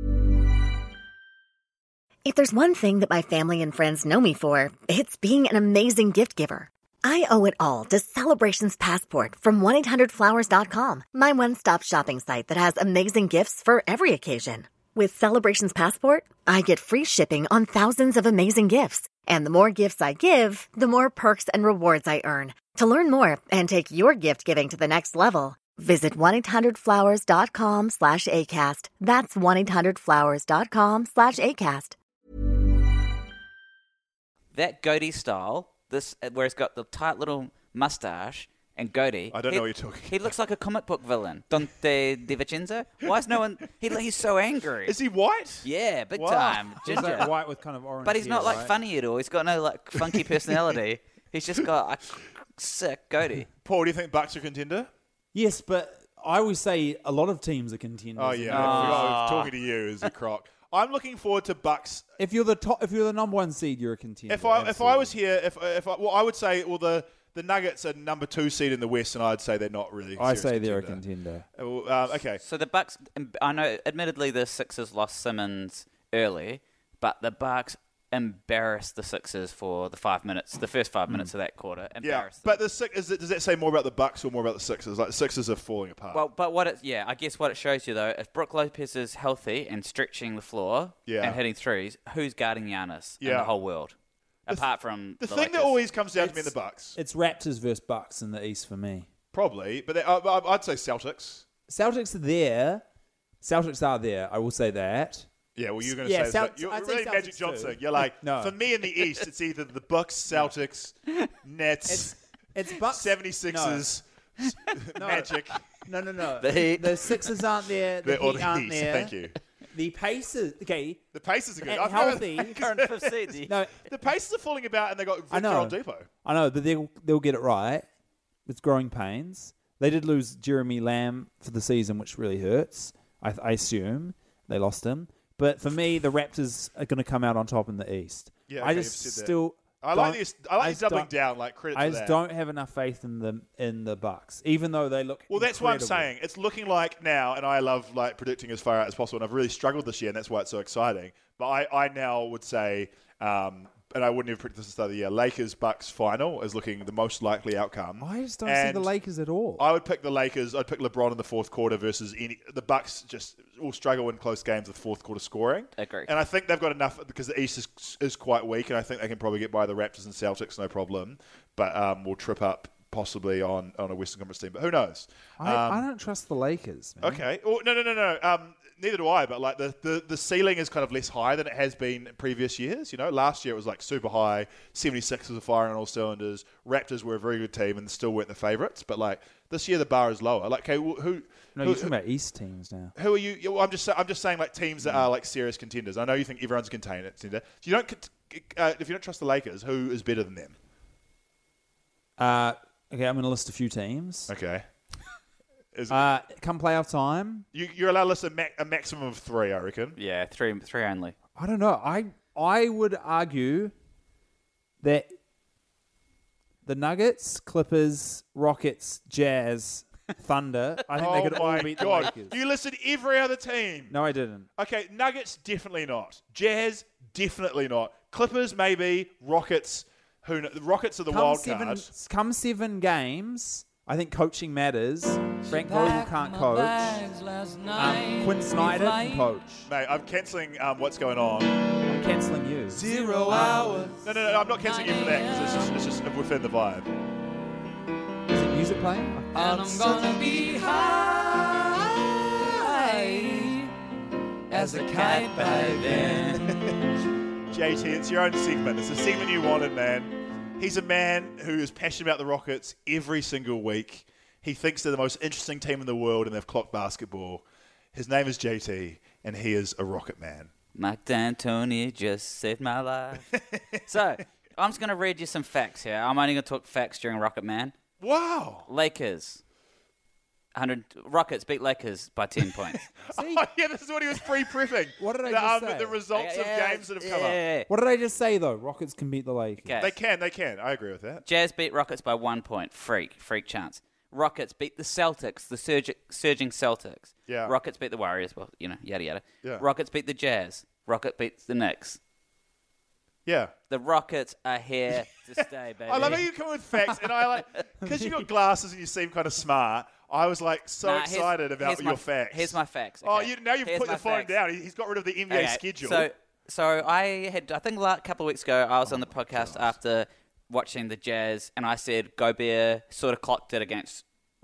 If there's one thing that my family and friends know me for, it's being an amazing gift giver. I owe it all to Celebrations Passport from 1-800-Flowers.com, my one-stop shopping site that has amazing gifts for every occasion. With Celebrations Passport, I get free shipping on thousands of amazing gifts. And the more gifts I give, the more perks and rewards I earn. To learn more and take your gift giving to the next level, visit 1-800-Flowers.com/ACAST. That's 1-800-Flowers.com/ACAST. That goatee style, where he's got the tight little mustache and goatee. I don't know what you're talking He looks like a comic book villain. Dante DiVincenzo. Why is no one... He's so angry. Is he white? Yeah, big Wow. time. He's Ginger. like white with kind of orange But he's not hair, like right? funny at all. He's got no like funky personality. He's just got a sick goatee. Paul, do you think Bucks are a contender? Yes, but I always say a lot of teams are contenders. Oh, yeah. I forgot talking to you is a crock. I'm looking forward to Bucks. If you're the number one seed, you're a contender. If I was here, I would say, well, the Nuggets are number 2 seed in the West, and I'd say they're not really. I serious say they're contender. a contender. Okay. So the Bucks, I know, admittedly, the Sixers lost Simmons early, but the Bucks embarrassed the Sixers for the first 5 minutes of that quarter. Yeah, Embarrassed but them. does that say more about the Bucks or more about the Sixers? Like the Sixers are falling apart. Well, but I guess what it shows you though, if Brook Lopez is healthy and stretching the floor and hitting threes, who's guarding Giannis in the whole world? Apart from the thing Lakers. that always comes down to me in the Bucks, It's Raptors versus Bucks in the East for me. probably, but I'd say Celtics. Celtics are there. Celtics are there. I will say that. Yeah, well, you're going to Yeah, say that. Celtics- You're I'd say really Magic Celtics Johnson. too. You're like, No. for me in the East, it's either the Bucks, Celtics, Nets, It's Bucks. 76ers, Magic. No. The Heat. The Sixers aren't there. The Or Heat the aren't East. there. Thank you. The Pacers. Okay. The Pacers are good. And I've heard- healthy. Current fifth seed. No, The Pacers are falling about, and they got I Victor know. Oladipo. I know, but they'll get it right. It's growing pains. They did lose Jeremy Lamb for the season, which really hurts. I assume they lost him. But for me, the Raptors are going to come out on top in the East. Yeah, I okay, just you've said that. still. I like don't- this. I like just doubling don't- down. Like credit to I that. just don't have enough faith in the Bucks, even though they look. Well, that's what I'm incredible. saying. It's looking like now, and I love like predicting as far out as possible, and I've really struggled this year, and that's why it's so exciting. But I now would say, and I wouldn't have predicted this at the start of the year, Lakers-Bucks final is looking the most likely outcome. I just don't see And the Lakers at all. I would pick the Lakers. I'd pick LeBron in the fourth quarter versus the Bucks. Just will struggle in close games with fourth quarter scoring. Agree. And I think they've got enough because the East is quite weak, and I think they can probably get by the Raptors and Celtics no problem. But will trip up possibly on a Western Conference team. But who knows? I don't trust the Lakers. Man. Okay. Oh, no. Neither do I. But like the ceiling is kind of less high than it has been in previous years. You know, last year it was like super high. 76ers are firing on all cylinders. Raptors were a very good team and still weren't the favourites. But like this year the bar is lower. Like, okay, who? No, you're talking about East teams now. Who are you? I'm just saying like teams that are like serious contenders. I know you think everyone's a contender. If you don't trust the Lakers, who is better than them? Okay, I'm going to list a few teams. Okay. Come playoff time, You're allowed to list a maximum of 3, I reckon. Yeah, three only. I don't know. I would argue that the Nuggets, Clippers, Rockets, Jazz, Thunder, I think they could all beat the Lakers. You listed every other team. No, I didn't. Okay, Nuggets, definitely not. Jazz, definitely not. Clippers, maybe. Rockets, the Rockets are the wild card. Come 7 games, I think coaching matters. Frank Vogel can't coach. Quinn Snyder can coach. Mate, I'm cancelling what's going on. I'm cancelling you. 0 hours. No, I'm not cancelling you for that because it's just within the vibe. Is it music playing? And I'm gonna be high as a kite by then. JT, it's your own segment. It's a segment you wanted, man. He's a man who is passionate about the Rockets every single week. He thinks they're the most interesting team in the world and they've clocked basketball. His name is JT, and he is a Rocket man. Mike D'Antoni just saved my life. So, I'm just going to read you some facts here. I'm only going to talk facts during Rocket Man. Wow. Lakers. Rockets beat Lakers by 10 points. Oh, yeah, this is what he was pre-prepping. What did I just say? The results of games that have come up. What did I just say, though? Rockets can beat the Lakers. Okay. They can. I agree with that. Jazz beat Rockets by 1 point. Freak chance. Rockets beat the Celtics, the surging Celtics. Yeah. Rockets beat the Warriors. Well, yada yada. Yeah. Rockets beat the Jazz. Rocket beats the Knicks. Yeah. The Rockets are here to stay, baby. I love how you come with facts, and I like, because you got glasses and you seem kind of smart, I was like excited about your facts. Here's my facts. Oh, okay? now you've Here's put my the phone facts. down. He's got rid of the NBA schedule. So I think a couple of weeks ago, I was on the podcast after watching the Jazz, and I said Gobert sort of clocked it against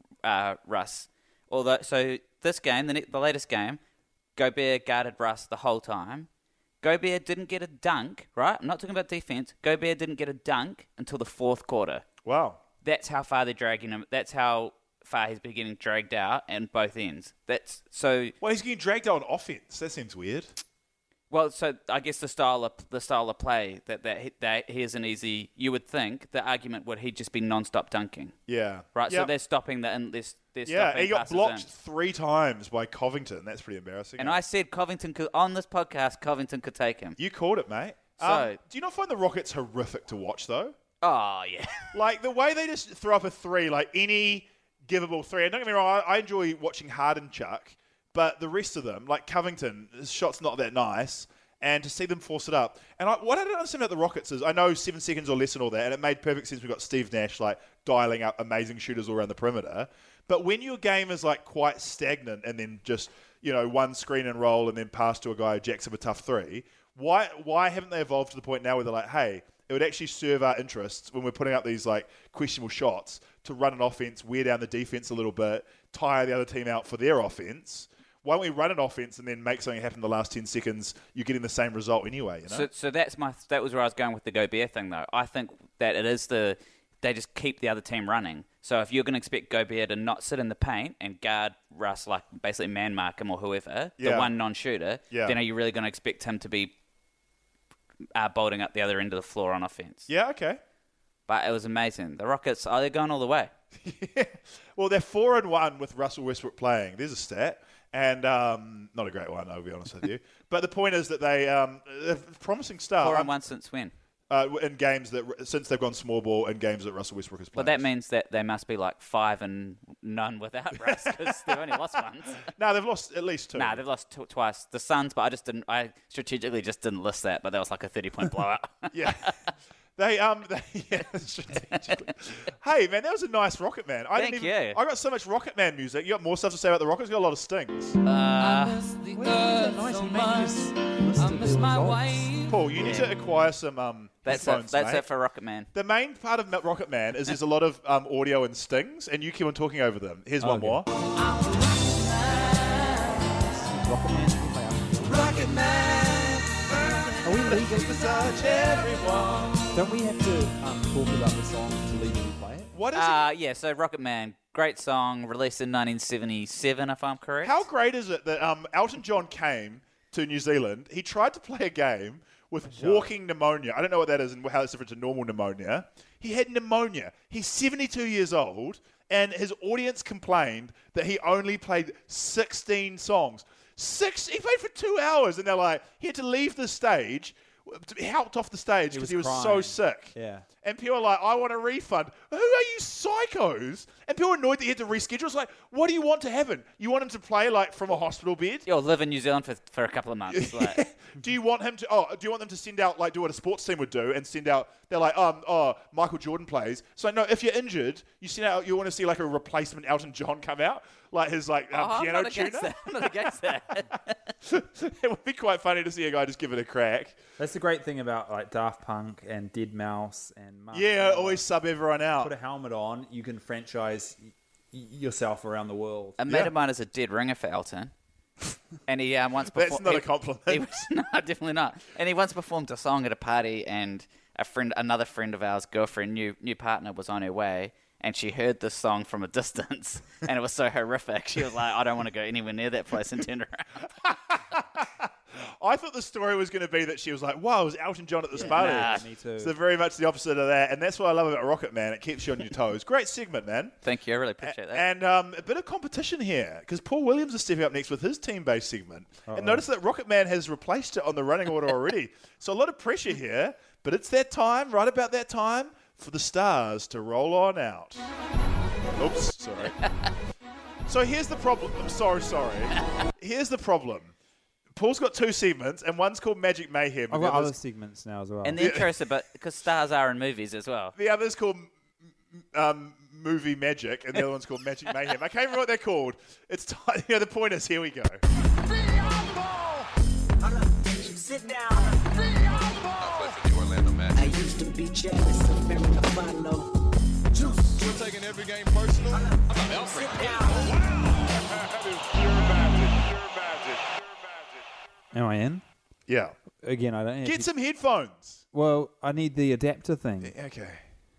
Russ. So this game, the latest game, Gobert guarded Russ the whole time. Gobert didn't get a dunk, right? I'm not talking about defense. Gobert didn't get a dunk until the fourth quarter. Wow. That's how far they're dragging him. That's how far he's been getting dragged out and both ends. Well, he's getting dragged out on offense. That seems weird. Well, so I guess the style of play that he isn't easy. You would think the argument would he'd just be non-stop dunking. Yeah. Right. Yep. So they're stopping they're Yeah, he got passes blocked in. 3 times by Covington. That's pretty embarrassing. And I said Covington could, on this podcast, Covington could take him. You called it, mate. So- do you not find the Rockets horrific to watch, though? Oh yeah. Like, the way they just throw up a 3, like any givable 3. And don't get me wrong, I enjoy watching Harden chuck, but the rest of them, like Covington, his shot's not that nice. And to see them force it up. And what I don't understand about the Rockets is, I know 7 seconds or less and all that, and it made perfect sense. We've got Steve Nash, like, dialing up amazing shooters all around the perimeter. But when your game is, like, quite stagnant and then just, one screen and roll and then pass to a guy who jacks up a tough 3, why haven't they evolved to the point now where they're like, hey, it would actually serve our interests when we're putting up these, like, questionable shots to run an offense, wear down the defense a little bit, tire the other team out for their offense. Why don't we run an offense and then make something happen in the last 10 seconds? You're getting the same result anyway, So that was where I was going with the Gobert thing, though. I think that it is they just keep the other team running. So if you're going to expect Gobert to not sit in the paint and guard Russ, like basically man mark him or whoever, the one non-shooter, then are you really going to expect him to be bolting up the other end of the floor on offense? Yeah, okay. But it was amazing. The Rockets, they're going all the way. Yeah. Well, they're 4-1 with Russell Westbrook playing. There's a stat. And not a great one, I'll be honest with you. But the point is that they're promising start. 4-1 since when? In games since they've gone small ball in games that Russell Westbrook has played. But that means that they must be like 5-0 without Russ because they've only lost once. No, they've lost at least 2. They've lost twice. The Suns, but I strategically just didn't list that, but that was like a 30-point blowout. Yeah. Strategically. Hey, man, that was a nice Rocket Man. Thank you. I got so much Rocket Man music. You got more stuff to say about the Rockets? You got a lot of stings. I miss the earth so much. I miss my wife. Paul, you need to acquire some That's headphones, That's mate. it for Rocket Man. The main part of Rocket Man is there's a lot of audio and stings, and you keep on talking over them. Here's one more. Rocket Man. Rocket Man. Are we legal? Touch everyone. Don't we have to talk about the song to legally play it? What is it? Yeah, so Rocket Man, great song, released in 1977, if I'm correct. How great is it that Elton John came to New Zealand? He tried to play a game with walking pneumonia. I don't know what that is and how it's different to normal pneumonia. He had pneumonia. He's 72 years old, and his audience complained that he only played 16 songs. He played for 2 hours, and they're like, he had to leave the stage. He helped off the stage because he was so crying. sick. Yeah. And people are like, I want a refund. Who are you psychos? And people are annoyed that he had to reschedule. It's like, what do you want to happen? You want him to play like from a hospital bed? You'll live in New Zealand for a couple of months. Like. Do you want him to? Do you want them to send out do what a sports team would do and send out? They're like, Michael Jordan plays. So no, if you're injured, you send out. You want to see like a replacement Elton John come out, like his piano tuner. I'm not against that. It would be quite funny to see a guy just give it a crack. That's the great thing about like Daft Punk and Deadmau5 and Mark Yeah, Miller. always sub everyone out. Put a helmet on, you can franchise yourself around the world. A mate of mine is a dead ringer for Elton. And he once performed... That's not a compliment. No, definitely not. And he once performed a song at a party, and another friend of ours, girlfriend, new partner was on her way, and she heard this song from a distance, and it was so horrific. She was like, I don't want to go anywhere near that place, and turned around. I thought the story was going to be that she was like, wow, it was Elton John at this party. Nah. Me too. So very much the opposite of that. And that's what I love about Rocket Man. It keeps you on your toes. Great segment, man. Thank you. I really appreciate that. And a bit of competition here because Paul Williams is stepping up next with his team-based segment. And notice that Rocket Man has replaced it on the running order already. So a lot of pressure here. But it's that time, right about that time, for the stars to roll on out. Oops, sorry. So here's the problem. I'm sorry. Here's the problem. Paul's got two segments, and one's called Magic Mayhem. I've got other segments now as well. And then curious about, because stars are in movies as well. The other's called Movie Magic, and the other one's called Magic Mayhem. I can't remember what they're called. It's the point is, here we go. Sit down. I used to be jealous of Mary Follow. Juice. You're taking every game personal. I'm Alfred. Sit down. That is pure magic. Am I in? Yeah. Again, I don't. Get some headphones. Well, I need the adapter thing. Okay.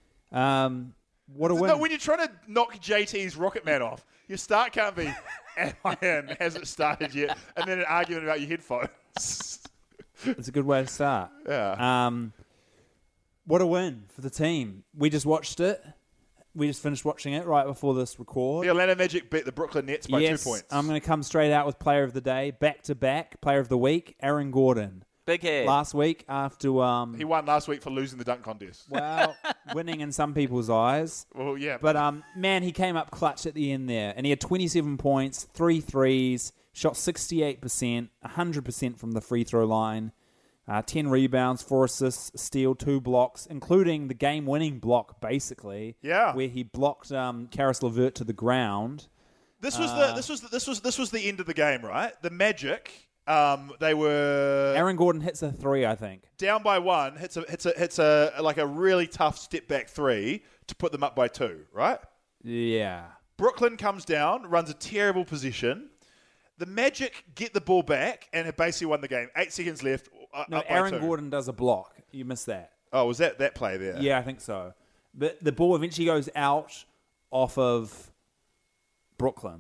What a win! No, when you're trying to knock JT's Rocket Man off, your start can't be, and I hasn't started yet, and then an argument about your headphones. It's a good way to start. Yeah. What a win for the team. We just watched it. We just finished watching it right before this record. The Atlanta Magic beat the Brooklyn Nets by 2 points. I'm going to come straight out with Player of the Day. Back-to-back Player of the Week, Aaron Gordon. Big head. Last week after... He won last week for losing the dunk contest. Well, winning in some people's eyes. Well, yeah. But, man, he came up clutch at the end there. And he had 27 points, 3 threes, shot 68%, 100% from the free throw line. 10 rebounds, 4 assists, a steal, 2 blocks, including the game-winning block, basically. Yeah. Where he blocked Karis LeVert to the ground. This was the end of the game, right? The Magic, they were Aaron Gordon hits a 3, I think. down by 1, hits a like a really tough step back 3 to put them up by 2, right? Yeah. Brooklyn comes down, runs a terrible position. The Magic get the ball back and have basically won the game. 8 seconds left. No, up by Aaron 2. Gordon does a block. You missed that. Oh, was that play there? Yeah, I think so. But the ball eventually goes out off of Brooklyn.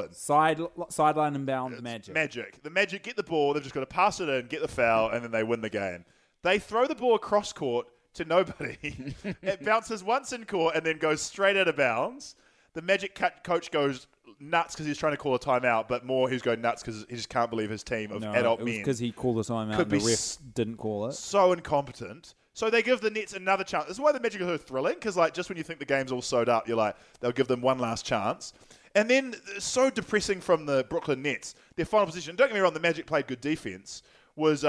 Sideline inbound Magic. The Magic get the ball. They've just got to pass it in, get the foul, and then they win the game. They throw the ball across court to nobody. It bounces once in court and then goes straight out of bounds. The Magic coach goes nuts because he's trying to call a timeout, but more he's going nuts because he just can't believe his team of adult men. because he called a timeout and the ref didn't call it. So incompetent. So they give the Nets another chance. This is why the Magic are so thrilling, because just when you think the game's all sewed up, you're like, they'll give them one last chance. And then, so depressing from the Brooklyn Nets, their final position, don't get me wrong, the Magic played good defense, was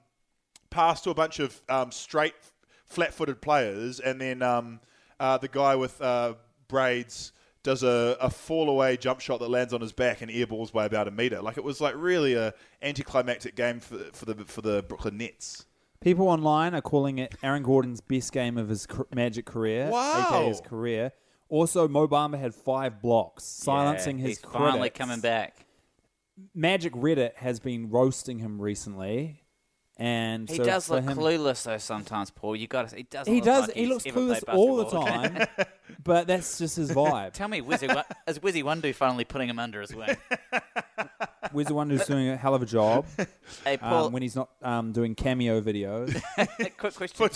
passed to a bunch of straight, flat-footed players, and then the guy with braids does a fall-away jump shot that lands on his back and airballs by about a meter. Like, it was like really a anticlimactic game for the Brooklyn Nets. People online are calling it Aaron Gordon's best game of his Magic career, Wow. aka his career. Also, Mo Bamba had 5 blocks, silencing his he's finally critics. coming back. Magic Reddit has been roasting him recently, and He so does for look him, clueless though sometimes, Paul. He does. He Look does. Like He he's looks ever clueless played all the basketball. time, but that's just his vibe. Tell me, is Wizzy Wondu finally putting him under his wing? Where's the one who's doing a hell of a job Hey, Paul. when he's not doing cameo videos? Quick question. For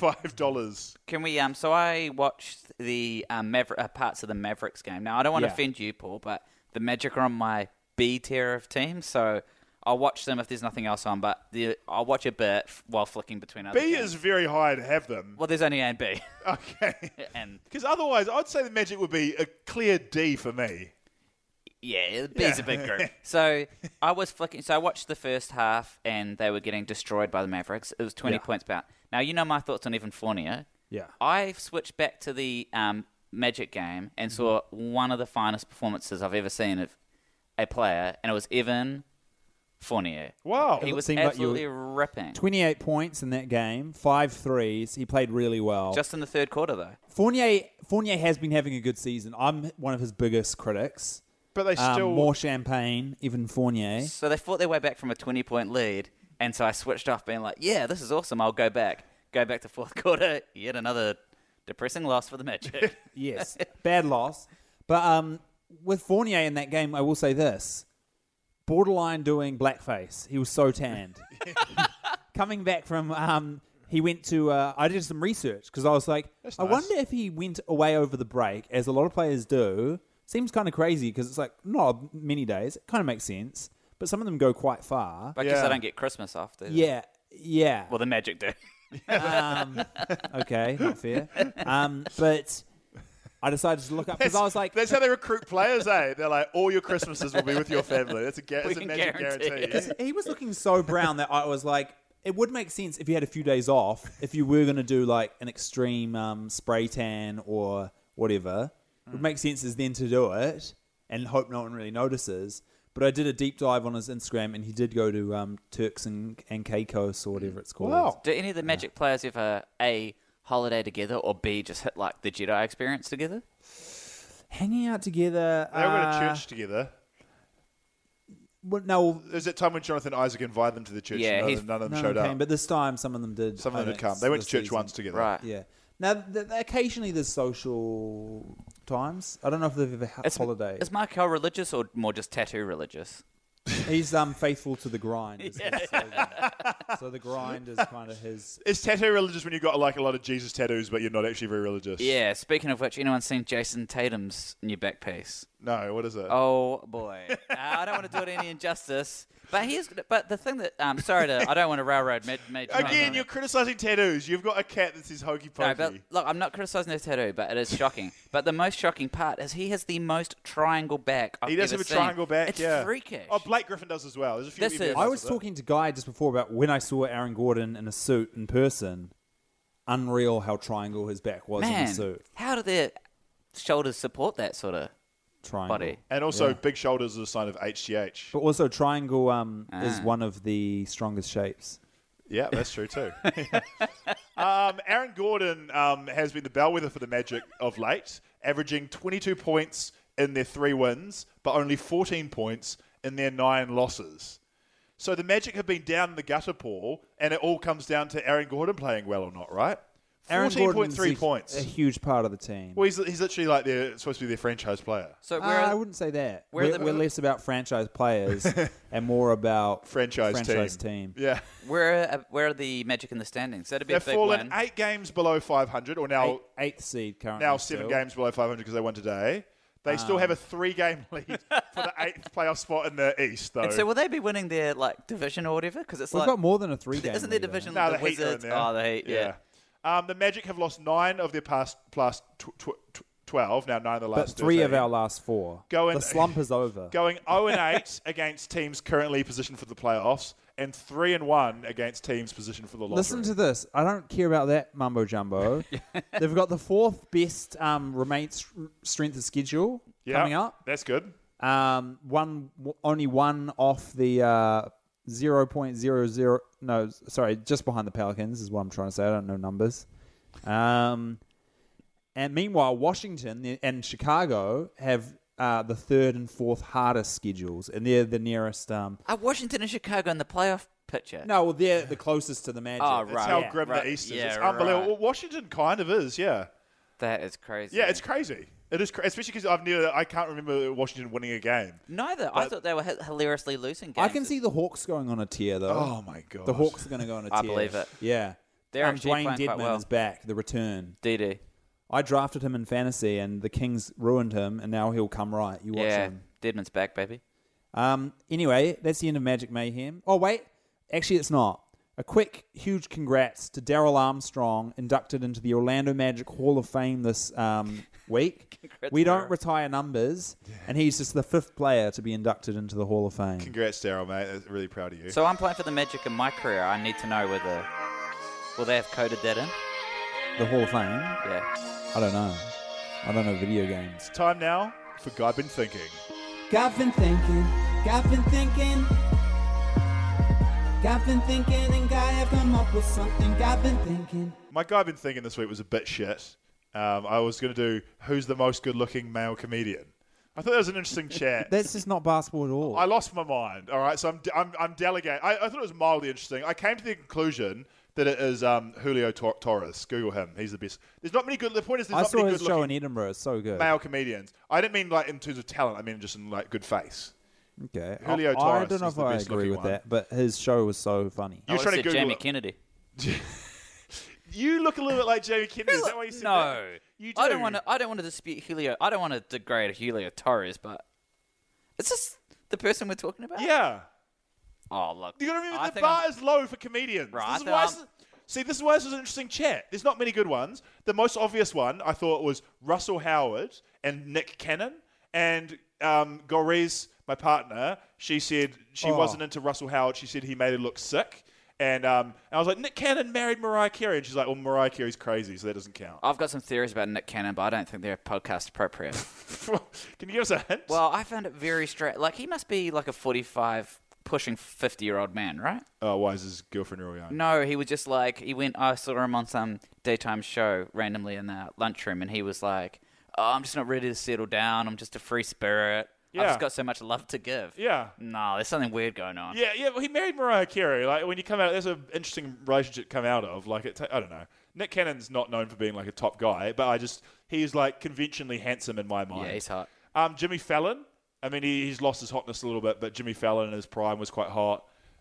$25. Can we? So I watched the parts of the Mavericks game. Now I don't want to Yeah. offend you, Paul, but the Magic are on my B tier of teams, so I'll watch them if there's nothing else on. But I'll watch a bit while flicking between other B games. is very high to have them. Well, there's only A and B, Okay. and Because otherwise, I'd say the Magic would be a clear D for me. yeah, B's a big group. So I was flicking. So I watched the first half, and they were getting destroyed by the Mavericks. It was 20 points per. Now you know my thoughts on Evan Fournier. Yeah. I switched back to the Magic game and saw one of the finest performances I've ever seen of a player, and it was Evan Fournier. Wow. He was seemed like you absolutely ripping. 28 points in that game, 5 threes. He played really well. Just in the third quarter, though. Fournier has been having a good season. I'm one of his biggest critics. But they still... More champagne, even Fournier. So they fought their way back from a 20-point lead, and so I switched off being like, yeah, this is awesome, I'll go back go back to fourth quarter. Yet another depressing loss for the Magic. Yes, bad loss. But with Fournier in that game, I will say this. Borderline doing blackface. He was so tanned. Coming back from... he went to... I did some research because I was like, That's I nice. wonder if he went away over the break, as a lot of players do. Seems kind of crazy because it's like not many days. It kind of makes sense. But some of them go quite far. But I guess I don't get Christmas off. Do they? Yeah. Well, the Magic do. Okay, not fair. But I decided to look up because I was like... That's how they recruit players, eh? They're like, all your Christmases will be with your family. That's a can Magic guarantee guarantee. He was looking so brown that I was like, it would make sense if you had a few days off, if you were going to do like an extreme spray tan or whatever. It would make sense as then to do it and hope no one really notices. But I did a deep dive on his Instagram and he did go to Turks and Caicos or whatever it's called. Wow. Do any of the Magic players ever A, holiday together, or B, just hit like the Jedi experience together? Hanging out together. They all go to church together. Well, no, There's that time when Jonathan Isaac invited them to the church Yeah, and none of them none showed came, up. but this time some of them did. Some of them I did think, come. They went to this church season. once together. Right. Yeah. Now, occasionally there's social times. I don't know if they've ever had holiday. Is Markel religious or more just tattoo religious? He's faithful to the grind. Is his slogan. So the grind is kind of his. Is tattoo religious when you've got like a lot of Jesus tattoos, but you're not actually very religious? Yeah, speaking of which, anyone seen Jason Tatum's new back piece? No, what is it? Oh, boy. I don't want to do it any injustice. But the thing that... I don't want to railroad... Again, you're criticising tattoos. You've got a cat that says hokey pokey. No, but look, I'm not criticising his tattoo, but it is shocking. But the most shocking part is he has the most triangle back I've He does ever have a seen. triangle back, It's yeah. freakish. Oh, Blake Griffin does as well. There's a few. This NBA is- players I was with it. talking to Guy just before about when I saw Aaron Gordon in a suit in person. Unreal how triangle his back was in Man, the suit. how do their shoulders support that sort of Triangle. body? And also, Yeah. big shoulders is a sign of HGH. But also triangle is one of the strongest shapes. Yeah, that's true too. Aaron Gordon has been the bellwether for the Magic of late, averaging 22 points in their 3 wins, but only 14 points in their 9 losses. So the Magic have been down in the gutter, Paul, and it all comes down to Aaron Gordon playing well or not, right? Aaron Gordon's 14.3 points. a huge part of the team. Well, he's literally like supposed to be their franchise player. So I wouldn't say that. where We're, the- we're less about franchise players and more about Franchise team. Yeah. where are the Magic in the standings? That'd be They've a big fallen win. 8 games below 500, or now Eighth seed currently. now 7 games below 500 because they won today. They still have a 3-game lead for the 8th playoff spot in the East, though. And so will they be winning their division or whatever? Because it's We've like got more than a 3-game. isn't their lead, division No, the the Heat are in Wizards? there. Oh, the Heat, yeah. The Magic have lost 9 of their past 12, now 9 of the But last 3 of 13. our last 4. Going- the slump is over. Going 0-8 against teams currently positioned for the playoffs, and 3-1 against teams positioned for the lottery. Listen to this. I don't care about that mumbo jumbo. They've got the 4th best strength of schedule coming up. That's good. Only one off the 0.00. No, sorry, just behind the Pelicans is what I'm trying to say. I don't know numbers. And meanwhile, Washington and Chicago have the 3rd and 4th hardest schedules, and they're the nearest. Are Washington and Chicago in the playoff picture? No, well, they're the closest to the Magic. Oh, That's right. how Yeah, grim right. the East is. Yeah, It's unbelievable. right. Well, Washington kind of is, yeah. That is crazy. Yeah, it's crazy. It is especially because I can't remember Washington winning a game. Neither. I thought they were hilariously losing games. I can see the Hawks going on a tear, though. Oh, my God. The Hawks are going to go on a tear. I believe it. Yeah. They're actually Dwayne playing quite Dedman well. is back, the return. DD. I drafted him in fantasy, and the Kings ruined him, and now he'll come right. You watch Yeah, him. Deadman's back, baby. Anyway, that's the end of Magic Mayhem. Oh, wait. Actually, it's not. A quick, huge congrats to Darryl Armstrong, inducted into the Orlando Magic Hall of Fame this week. Congrats, We don't Darryl. retire numbers, and he's just the 5th player to be inducted into the Hall of Fame. Congrats, Daryl, mate. I'm really proud of you. So I'm playing for the Magic in my career. I need to know whether will they have coded that in? The Hall of Fame? Yeah. I don't know. I don't know video games. Time now for Guy Been Thinking. Got been thinking, and guy have come up with something. Got been thinking. My Guy Been Thinking this week was a bit shit. I was going to do who's the most good-looking male comedian. I thought that was an interesting chat. That's just not basketball at all. I lost my mind. All right, so I'm delegating. I thought it was mildly interesting. I came to the conclusion that it is Julio Torres. Google him. He's the best. There's not many good. The point is, there's I not saw many his good show looking in Edinburgh. It's so good. male comedians. I didn't mean like in terms of talent. I mean just in like good face. Okay. Julio I Torres don't know is if the I best agree looking with one. that, but his show was so funny. You're trying to Google Jamie it. Kennedy. You look a little bit like Jamie Kennedy. Is that why you said No, that? You do. I don't want to dispute Julio. I don't want to degrade Julio Torres, but it's just the person we're talking about. Yeah. Oh look, You got to remember I the think bar I'm- is low for comedians. Right, This is I why think this is why this was an interesting chat. There's not many good ones. The most obvious one I thought was Russell Howard and Nick Cannon. And Gorez, my partner, she said she wasn't into Russell Howard. She said he made her look sick. And I was like, Nick Cannon married Mariah Carey. And she's like, well, Mariah Carey's crazy, so that doesn't count. I've got some theories about Nick Cannon, but I don't think they're podcast appropriate. Can you give us a hint? Well, I found it very straight. Like, he must be like a 45, pushing 50-year-old man, right? Oh, why is his girlfriend real young? No, he was just like, I saw him on some daytime show randomly in the lunchroom, and he was like, oh, I'm just not ready to settle down. I'm just a free spirit. I've Yeah. just got so much love to give. Yeah. No, there's something weird going on. Yeah. Well, he married Mariah Carey. Like when you come out, there's an interesting relationship to come out of. Like I don't know. Nick Cannon's not known for being like a top guy, but he's like conventionally handsome in my mind. Yeah, he's hot. Jimmy Fallon. I mean, he's lost his hotness a little bit, but Jimmy Fallon in his prime was quite hot.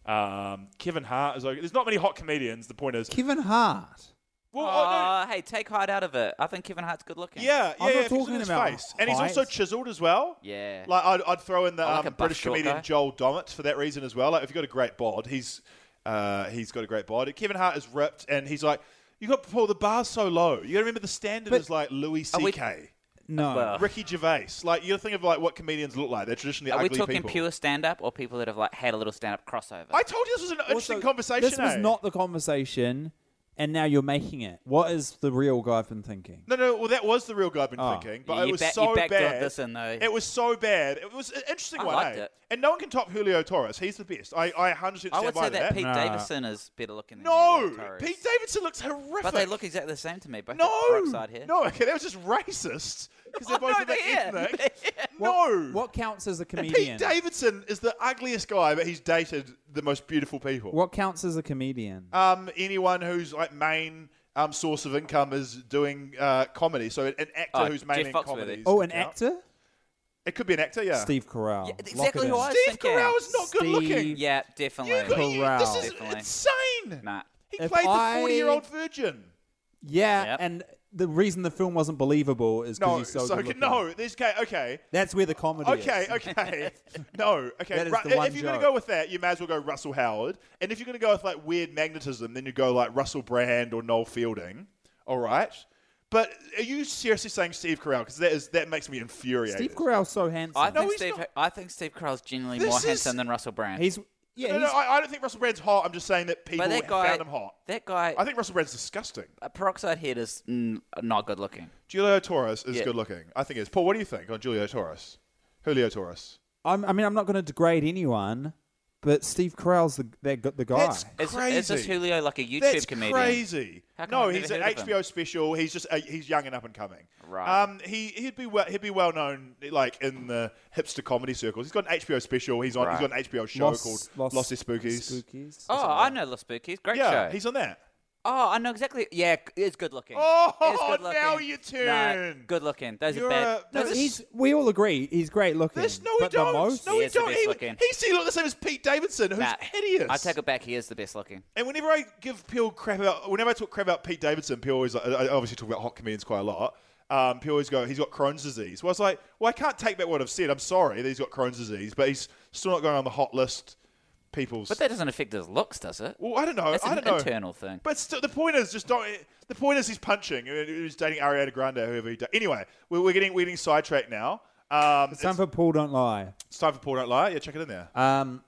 Kevin Hart is like. There's not many hot comedians. The point is, Kevin Hart. well, Hey, take height out of it. I think Kevin Hart's good looking. yeah, I'm not if you look talking at his about face, and he's also height. chiseled as well. Yeah. Like I'd throw in the I like a buff British short comedian guy. Joel Dommett for that reason as well. Like if you've got a great bod, he's got a great bod. Kevin Hart is ripped, and he's like, you got Paul. The bar's so low. You got to remember the standard But- is like Louis Are we- C.K., No. Well, Ricky Gervais. Like you got to think of like what comedians look like. They're traditionally are we ugly talking people. pure stand-up or people that have like had a little stand-up crossover? I told you this was an interesting conversation. This was eh? not the conversation, and now you're making it. What is the real guy been thinking? No. Well, that was the real guy I've been Oh. thinking, but Yeah, it you was you so backdoored bad. this in, though. It was so bad. It was an interesting I one. liked eh? it. And no one can top Julio Torres. He's the best. I 100% stand I would by say that Pete Nah. Davidson is better looking than No, Julio Torres. Pete Davidson looks horrific. But they look exactly the same to me. Both No, got peroxide hair. no, okay, that was just racist because they're Oh, both no, of that they're- ethnic. No, What counts as a And comedian? Pete Davidson is the ugliest guy, but he's dated the most beautiful people. What counts as a comedian? Anyone whose like main source of income is doing comedy. So an actor Oh, who's Jeff mainly in Foxworthy. comedies. Oh, can an count. actor? It could be an actor, yeah. Steve Carell. Yeah, Lock exactly it who in. I was Steve thinking. Carell is not good looking. Steve- Yeah, definitely. Carell. This is Definitely. insane. Nah. He If played the I- 40-year-old virgin. Yeah, Yep. and the reason the film wasn't believable is because No, he's so so good looking. no. This guy, okay. That's where the comedy is. Okay. No, okay. That is the If one you're going to joke. go with that, you may as well go Russell Howard. And if you're going to go with like weird magnetism, then you go like Russell Brand or Noel Fielding. All right. But are you seriously saying Steve Carell? Because that makes me infuriated. Steve Carell's so handsome. I think he's not. I think Steve Carell's genuinely This more is- handsome than Russell Brand. He's yeah. No, he's, I don't think Russell Brand's hot. I'm just saying that people but that guy, found him hot. that guy, I think Russell Brand's disgusting. peroxide head is not good looking. Julio Torres is Yeah. good looking. I think it is. Paul, what do you think on Julio Torres? Julio Torres. I'm not going to degrade anyone, but Steve Carell's the guy. That's Is crazy. this Julio like a YouTube That's comedian? crazy. How come No, I've he's never an heard of him? HBO special. He's just he's young and up and coming. Right. He'd be well known like in the hipster comedy circles. He's got an HBO special. He's got an HBO show called Lost Spookies. Spookies. Oh, I know Los Spookies. Great Yeah, show. he's on that. Oh, I know exactly. Yeah, it's good looking. Oh, It's good looking. now you turn. No, good looking. Those You're are bad. a- no, those are this- We all agree he's great looking. This no, we but don't. The most, No, He we is the don't. best looking. He look the same as Pete Davidson, who's hideous. I take it back. He is the best looking. And whenever I give Peel crap about, whenever I talk crap about Pete Davidson, Peel always, I obviously talk about hot comedians quite a lot. Peel always go, he's got Crohn's disease. Well, I was like, well, I can't take back what I've said. I'm sorry that he's got Crohn's disease, but he's still not going on the hot list. People's. But that doesn't affect his looks, does it? Well, I don't know. That's I an don't know. internal thing. But still, the point is just don't. The point is he's punching. He's dating Ariana Grande, whoever he does. Anyway, we're getting sidetracked now. it's time for Paul Don't Lie. It's time for Paul Don't Lie. Yeah, check it in there.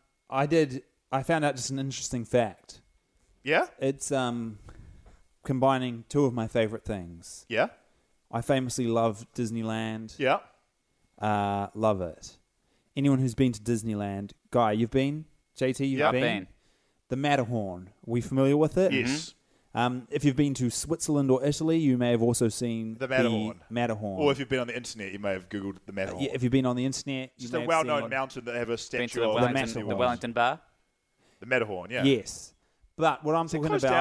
I found out just an interesting fact. Yeah, It's combining two of my favorite things. yeah, I famously love Disneyland. yeah. Love it. Anyone who's been to Disneyland, Guy, you've been? JT, you've Yeah, I've been? The Matterhorn. Are we familiar with it? Yes. If you've been to Switzerland or Italy, you may have also seen The Matterhorn. Matterhorn. Or if you've been on the internet, you may have Googled the Matterhorn. Yeah, if you've been on the internet, you Just may a have well-known seen- mountain that have a Been statue to the of Wellington, Matterhorn. the Wellington Bar. the Matterhorn. Yeah. Yes. But what I'm Is it talking closed about, down?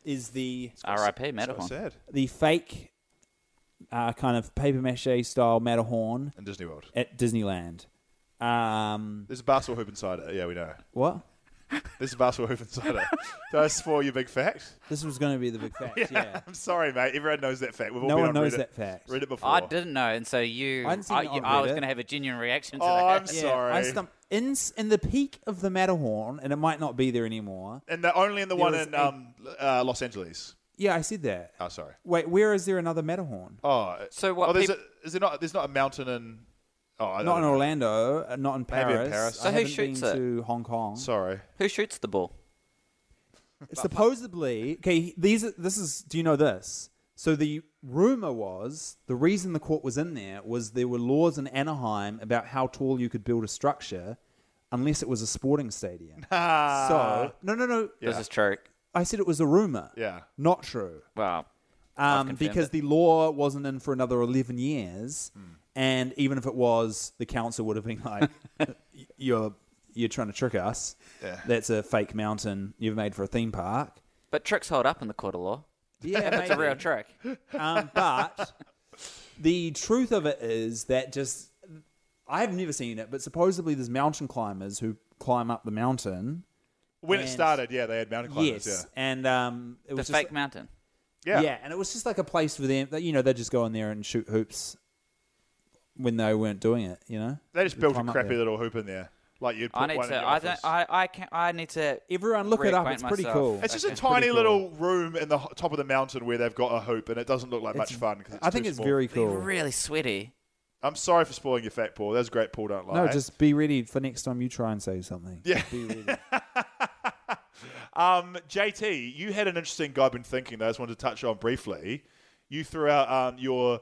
is the R.I.P. So Matterhorn. sad. the fake kind of paper mache style Matterhorn In Disney World. at Disneyland. There's a basketball hoop inside it. Yeah, we know. What? There's a basketball hoop inside it. That's for your big fact. This was going to be the big fact. Yeah. I'm sorry, mate. Everyone knows that fact. We've all No been one on knows Reddit. that fact. Read it before. I didn't know, and so you, I hadn't seen it on I was Reddit. going to have a genuine reaction to Oh, that. I'm sorry. I stumped in the peak of the Matterhorn, and it might not be there anymore. And only in the There one was in Los Angeles. Yeah, I said that. Oh, sorry. Wait, where is there another Matterhorn? Oh, So what there's peop- is there not? There's not a mountain in. Oh, I Not in don't know. Orlando, not in Maybe in Paris. Paris. So I who haven't shoots been it? to Hong Kong. Sorry. Who shoots the ball? Supposedly, okay. This is. Do you know this? So the rumor was the reason the court was in there were laws in Anaheim about how tall you could build a structure, unless it was a sporting stadium. So no. This is true. I said it was a rumor. Yeah. Not true. Well, I've confirmed Because it. the law wasn't in for another 11 years, and even if it was, the council would have been like, "You're trying to trick us. Yeah. That's a fake mountain you've made for a theme park." But tricks hold up in the court of law. Yeah, If it's a maybe. real trick. But the truth of it is that I have never seen it, but supposedly there's mountain climbers who climb up the mountain. When it And- started, yeah, they had mountain climbers. Yes, Yeah. and it The was just fake mountain. Yeah. and it was just like a place for them. That, they just go in there and shoot hoops when they weren't doing it. They just built a climb up crappy there. little hoop in there, like you'd put I need one to. in your I office. don't. I need to. Everyone look it up. reacquaint It's pretty myself. cool. It's just Okay. a tiny Pretty cool. little room in the top of the mountain where they've got a hoop, and it doesn't look like much fun. 'Cause I think too it's small. very They're cool. really sweaty. I'm sorry for spoiling your fact, Paul. That was great. Paul don't lie. No, just be ready for next time you try and say something. Yeah. Be ready. JT, you had an interesting guy I've been thinking that I just wanted to touch on briefly. You threw out your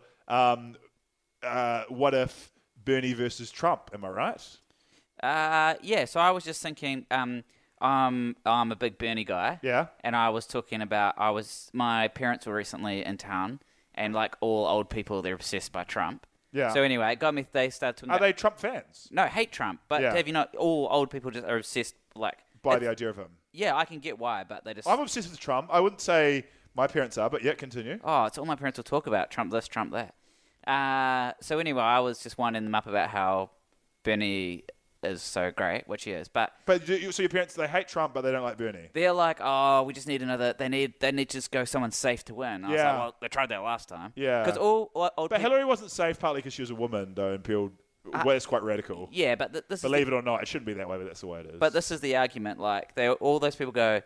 what if Bernie versus Trump? Am I right? Yeah. So I was just thinking. I'm a big Bernie guy. Yeah. And I was talking about my parents were recently in town, and like all old people, they're obsessed by Trump. Yeah. So anyway, it got me. They started talking. Are about, they Trump fans? No, hate Trump. But Yeah. have you not? All old people just are obsessed. Like By it- the idea of him. Yeah, I can get why, but they just. I'm obsessed with Trump. I wouldn't say my parents are, but yeah, continue. Oh, it's all my parents will talk about. Trump this, Trump that. So anyway, I was just winding them up about how Bernie is so great, which he is. But So your parents, they hate Trump, but they don't like Bernie. they're like, oh, we just need another. They need to just go someone safe to win. I was Yeah. like, well, they tried that last time. Yeah. Because all old But people. Hillary wasn't safe partly because she was a woman, though, and people. Well, it's quite radical. Yeah, but this Believe is it or not, it shouldn't be that way, but that's the way it is. But this is the argument. Like all those people go,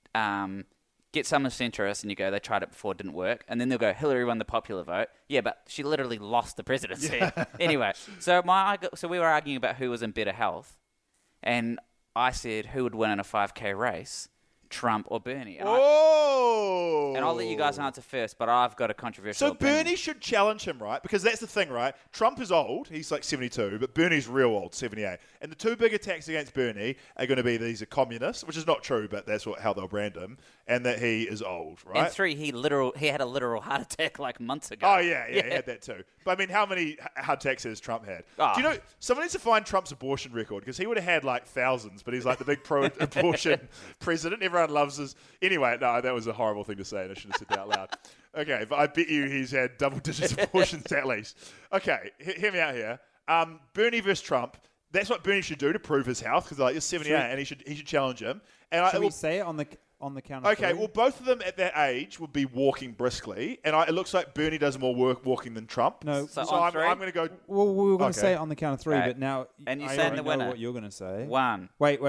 get someone centrist, and you go, they tried it before, it didn't work, and then they'll go, Hillary won the popular vote. Yeah, but she literally lost the presidency. Anyway, so we were arguing about who was in better health, and I said who would win in a 5K race, Trump or Bernie. And I'll let you guys answer first, but I've got a controversial So opinion. Bernie should challenge him, right? Because that's the thing, right? Trump is old. He's like 72, but Bernie's real old, 78. And the two big attacks against Bernie are going to be that he's a communist, which is not true, but that's how they'll brand him, and that he is old, right? And 3, he had a literal heart attack like months ago. Oh, yeah, he had that too. But I mean, how many heart attacks has Trump had? Oh. Do you know, someone needs to find Trump's abortion record, because he would have had like thousands, but he's like the big pro-abortion president. Everyone loves his... Anyway, no, that was a horrible thing to say, and I shouldn't have said that out loud. Okay, but I bet you he's had double-digit abortions at least. Okay, hear me out here. Bernie versus Trump, that's what Bernie should do to prove his health, because like, you're 78, and he should challenge him. And Should we say it on the count of Okay, three? well, both of them at that age would be walking briskly, and it looks like Bernie does more work walking than Trump. No. So So on I'm 3? going to go... Well, we were going Okay. to say it on the count of three, Okay. but now And you I said already the know winner. what you're going to say. 1, Wait.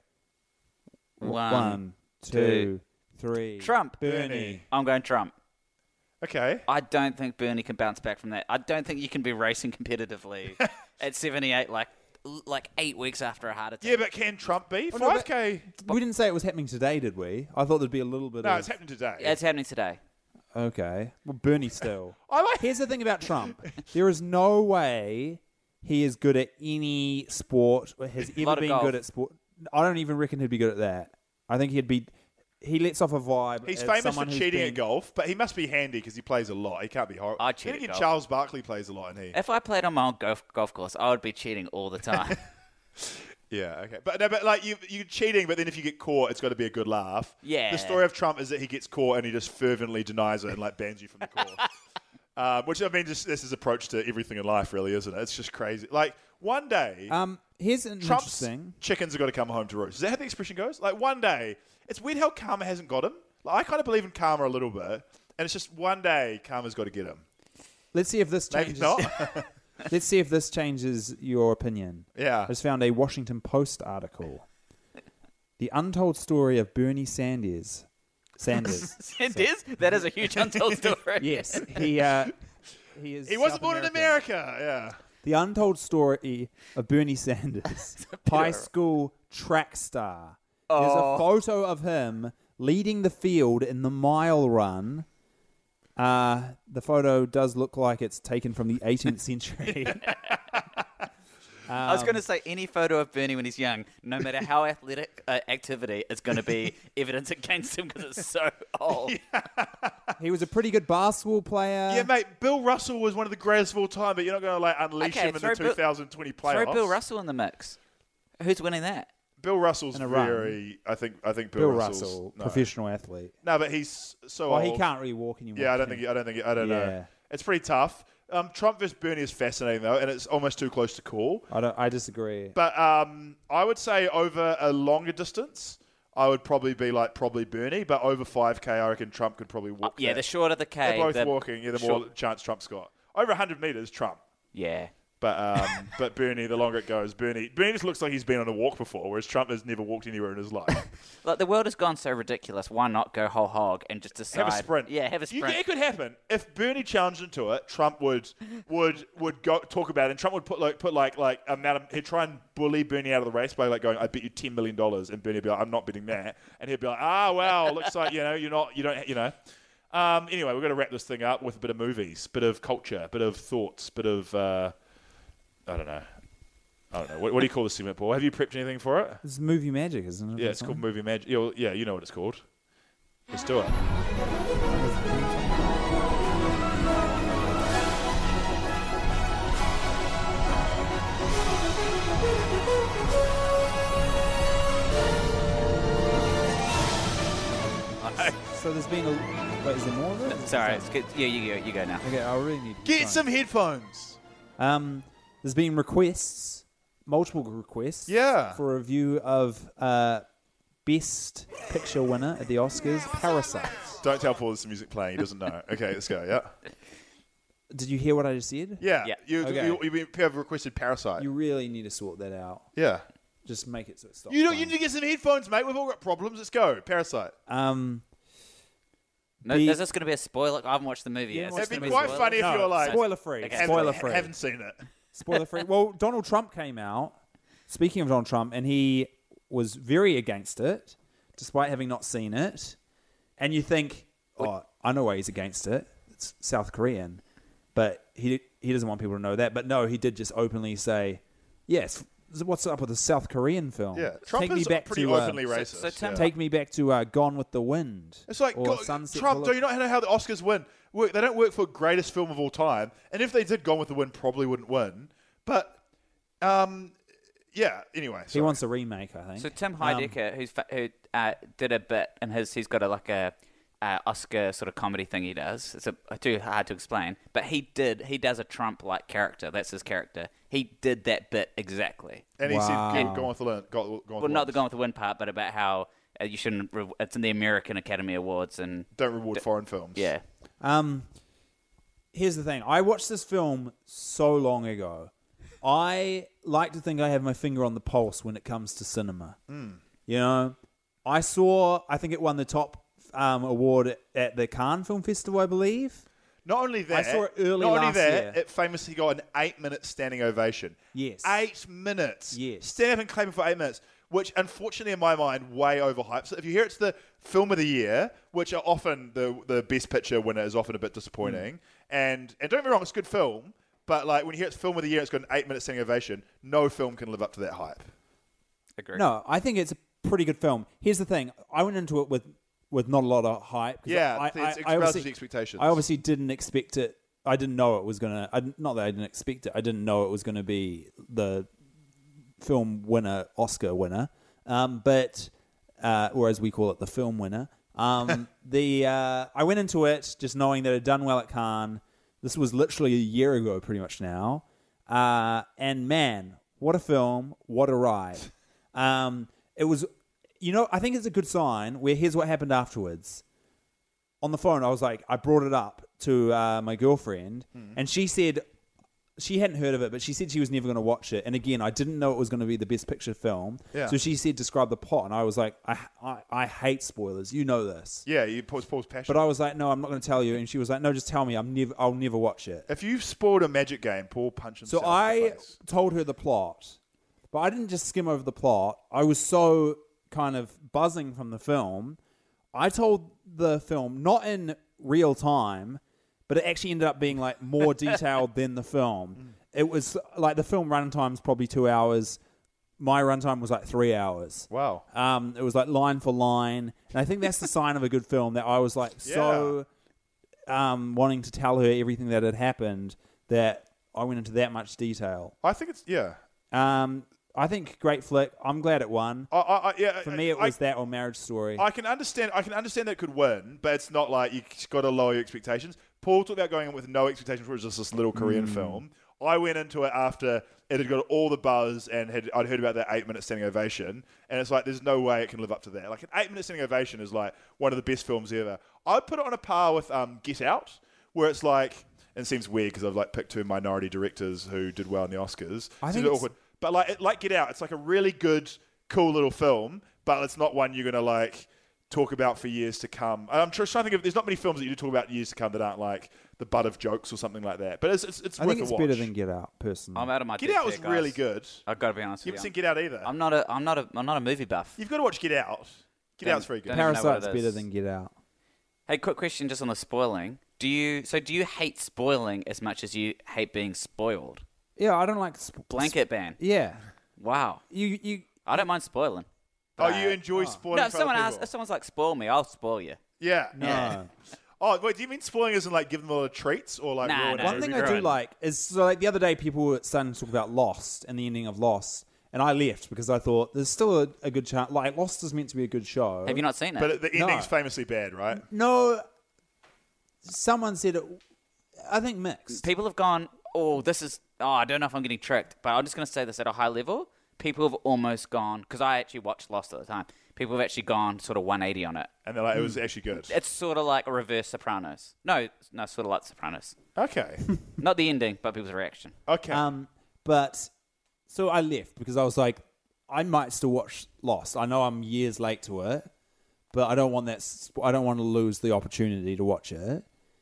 1, 2, 3. Trump. Bernie. I'm going Trump. Okay. I don't think Bernie can bounce back from that. I don't think you can be racing competitively at 78, like 8 weeks after a heart attack. Yeah, but can Trump be? no, but- 5K... We didn't say it was happening today, did we? I thought there'd be a little bit No, of... it's happening today. Yeah, it's happening today. Okay. Well, Bernie still. I like... Here's the thing about Trump. There is no way he is good at any sport or has ever Lot of been golf. good at sport. I don't even reckon he'd be good at that. I think he lets off a vibe. He's as famous for someone who's cheating been- at golf, but he must be handy because he plays a lot. He can't be horrible. I cheat at Then again, golf. Charles Barkley plays a lot, and he... If I played on my own golf course, I would be cheating all the time. Yeah, okay. But no, but like you're cheating, but then if you get caught, it's got to be a good laugh. Yeah. The story of Trump is that he gets caught and he just fervently denies it and like bans you from the course. Which, I mean, just this is approach to everything in life, really, isn't it? It's just crazy. Like, one day, Here's an Trump's interesting. chickens are going to come home to roost. Is that how the expression goes? Like, one day, it's weird how karma hasn't got him. Like, I kind of believe in karma a little bit, and it's just one day karma's got to get him. Let's see if this Maybe changes. not. Let's see if this changes your opinion. Yeah. I just found a Washington Post article. The untold story of Bernie Sanders. Sanders? That is a huge untold story. Yes, he is. He wasn't South born in American. America. Yeah. The untold story of Bernie Sanders, high school track star. There's a photo of him leading the field in the mile run. The photo does look like it's taken from the 18th century. I was going to say any photo of Bernie when he's young, no matter how athletic activity, is going to be evidence against him because it's so old. He was a pretty good basketball player. Yeah, mate, Bill Russell was one of the greatest of all time, but you're not going to like unleash him in the throw 2020 playoffs. Throw Bill Russell in the mix. Who's winning that? Bill Russell's In a run. very. I think Bill Russell's, Russell, no. professional athlete. No, but he's so Well, old. he can't really walk anymore. Yeah, I can don't he? know. Yeah. It's pretty tough. Trump versus Bernie is fascinating though, and it's almost too close to call. I disagree. But I would say over a longer distance, I would probably be like Bernie. But over 5K, I reckon Trump could probably walk. Yeah, that. the shorter the K. They're both the walking. Yeah, the more chance Trump's got. Over 100 meters, Trump. Yeah. But Bernie, the longer it goes, Bernie just looks like he's been on a walk before, whereas Trump has never walked anywhere in his life. Like, the world has gone so ridiculous. Why not go whole hog and just decide? Have a sprint. Yeah, have a sprint. It could happen if Bernie challenged into it. Trump would go talk about it, and Trump would put like amount of, he'd try and bully Bernie out of the race by like going, "I bet you $10 million," and Bernie would be like, "I'm not betting that," and he'd be like, "Well, looks like you don't." Anyway, we've got to wrap this thing up with a bit of movies, bit of culture, bit of thoughts, bit of I don't know. What do you call this segment, Paul? Have you prepped anything for it? It's movie magic, isn't it? Yeah, it's called Movie Magic. Yeah, you know what it's called. Let's do it. So there's been a... Wait, is there more of it? Sorry, it's good. Yeah, you go now. Okay, I really need to Get some headphones. There's been requests, multiple requests, Yeah. for a review of Best Picture winner at the Oscars, Parasite. Don't tell Paul there's some music playing. He doesn't know. Okay, let's go. Yeah. Did you hear what I just said? Yeah. Yeah. You have requested Parasite. You really need to sort that out. Yeah. Just make it so it stops. You playing. need to get some headphones, mate. We've all got problems. Let's go. Parasite. No, The- is this going to be a spoiler? I haven't watched the movie yet. Yeah, It'd be gonna be quite spoiler? funny if you were like... spoiler free. Okay. Spoiler free. Haven't seen it. Spoiler free. Well, Donald Trump came out. Speaking of Donald Trump, and he was very against it, despite having not seen it. And you think, I know why he's against it. It's South Korean, but he doesn't want people to know that. But no, he did just openly say, "Yes, what's up with the South Korean film? Yeah. Trump take me is back pretty to openly racist. so Tim- yeah. take me back to Gone with the Wind." It's like, or Sunset Trump, Boulevard. do you not know how the Oscars win? They don't work for greatest film of all time. And if they did Gone with the Wind, probably wouldn't win. But, yeah, anyway. He sorry. wants a remake, I think. So Tim Heidecker, who did a bit, and he's got a Oscar sort of comedy thing he does. It's too hard to explain, but he does a Trump-like character. That's his character. He did that bit exactly. And he Wow. said, Gone with the Wind. Well, not the Gone with the Wind part, but about how you shouldn't. It's in the American Academy Awards, and Don't reward foreign films. yeah. Here's the thing. I watched this film so long ago. I like to think I have my finger on the pulse when it comes to cinema. You know, I think it won the top award at the Cannes Film Festival, I believe. Not only that, I saw it early not only last that, year. it famously got an 8-minute standing ovation. Yes. 8 minutes. Yes. Stand up and claim for 8 minutes, which unfortunately in my mind way overhyped. So if you hear it's the film of the year, which are often the best picture winner is often a bit disappointing. And don't get me wrong, it's a good film, but like when you hear it's film of the year, it's got an 8-minute standing ovation. No film can live up to that hype. Agree. No, I think it's a pretty good film. Here's the thing. I went into it with not a lot of hype. 'cause Yeah, I it's obviously- relative to expectations. I obviously didn't expect it. I didn't know it was going to... Not that I didn't expect it. I didn't know it was going to be the film winner, Oscar winner, but or as we call it, the film winner. I went into it just knowing that it had done well at Cannes. This was literally a year ago, pretty much now. And man, what a film! What a ride! It was, I think it's a good sign. Where here's what happened afterwards. On the phone, I brought it up to my girlfriend, and she said she hadn't heard of it, but she said she was never going to watch it. And again, I didn't know it was going to be the Best Picture film. Yeah. So she said, describe the plot. And I was like, I hate spoilers. You know this. Yeah, you Paul's passion. But I was like, no, I'm not going to tell you. And she was like, no, just tell me. I'll never watch it. If you've spoiled a Magic game, Paul punch himself So in the I face. told her the plot, but I didn't just skim over the plot. I was so kind of buzzing from the film. I told the film, not in real time, but it actually ended up being like more detailed than the film. It was like the film runtime's probably 2 hours. My runtime was like 3 hours. Wow. It was like line for line. And I think that's the sign of a good film, that I was like so wanting to tell her everything that had happened that I went into that much detail. I think it's, yeah. I think great flick. I'm glad it won. For me, it was that or Marriage Story. I can understand that it could win, but it's not like you've got to lower your expectations. Paul talked about going in with no expectations, where it was just this little Korean film. I went into it after it had got all the buzz and I'd heard about that 8-minute standing ovation, and it's like there's no way it can live up to that. Like an 8-minute standing ovation is like one of the best films ever. I'd put it on a par with Get Out, where it's like, and it seems weird because I've like picked two minority directors who did well in the Oscars. I It's think a bit awkward. But like Get Out, it's like a really good, cool little film, but it's not one you're going to like talk about for years to come. I'm trying to think of, there's not many films that you do talk about years to come that aren't like the butt of jokes or something like that. But it's I worth think it's a watch. better than Get Out, personally. I'm out of my Get depth Out was here, guys. really good. I've got to be honest You with haven't you. seen Get Out either. I'm not a movie buff. You've got to watch Get Out. Get Out's very good. don't even know what Parasite's it better is. than Get Out. Hey, quick question just on the spoiling. Do you hate spoiling as much as you hate being spoiled? Yeah, I don't like... Blanket ban. Yeah. Wow. You I don't mind spoiling. Oh, you enjoy spoiling No, for if someone other asks, people? if someone's like, spoil me, I'll spoil you. Yeah. No. Oh, wait, do you mean spoiling isn't like give them a lot of treats or like Nah, ruin no. a One movie thing for I do them? like is, so like the other day people were starting to talk about Lost and the ending of Lost, and I left because I thought there's still a good chance. Like, Lost is meant to be a good show. Have you not seen it? But the ending's No. famously bad, right? No. Someone said it... I think mixed. People have gone, I don't know if I'm getting tricked, but I'm just going to say this at a high level. People have almost gone, because I actually watched Lost at the time, people have actually gone sort of 180 on it. And they're like, it was actually good. It's sort of like a reverse Sopranos. No, sort of like Sopranos. Okay. Not the ending, but people's reaction. Okay. But so I left because I was like, I might still watch Lost. I know I'm years late to it, but I don't want that. I don't want to lose the opportunity to watch it.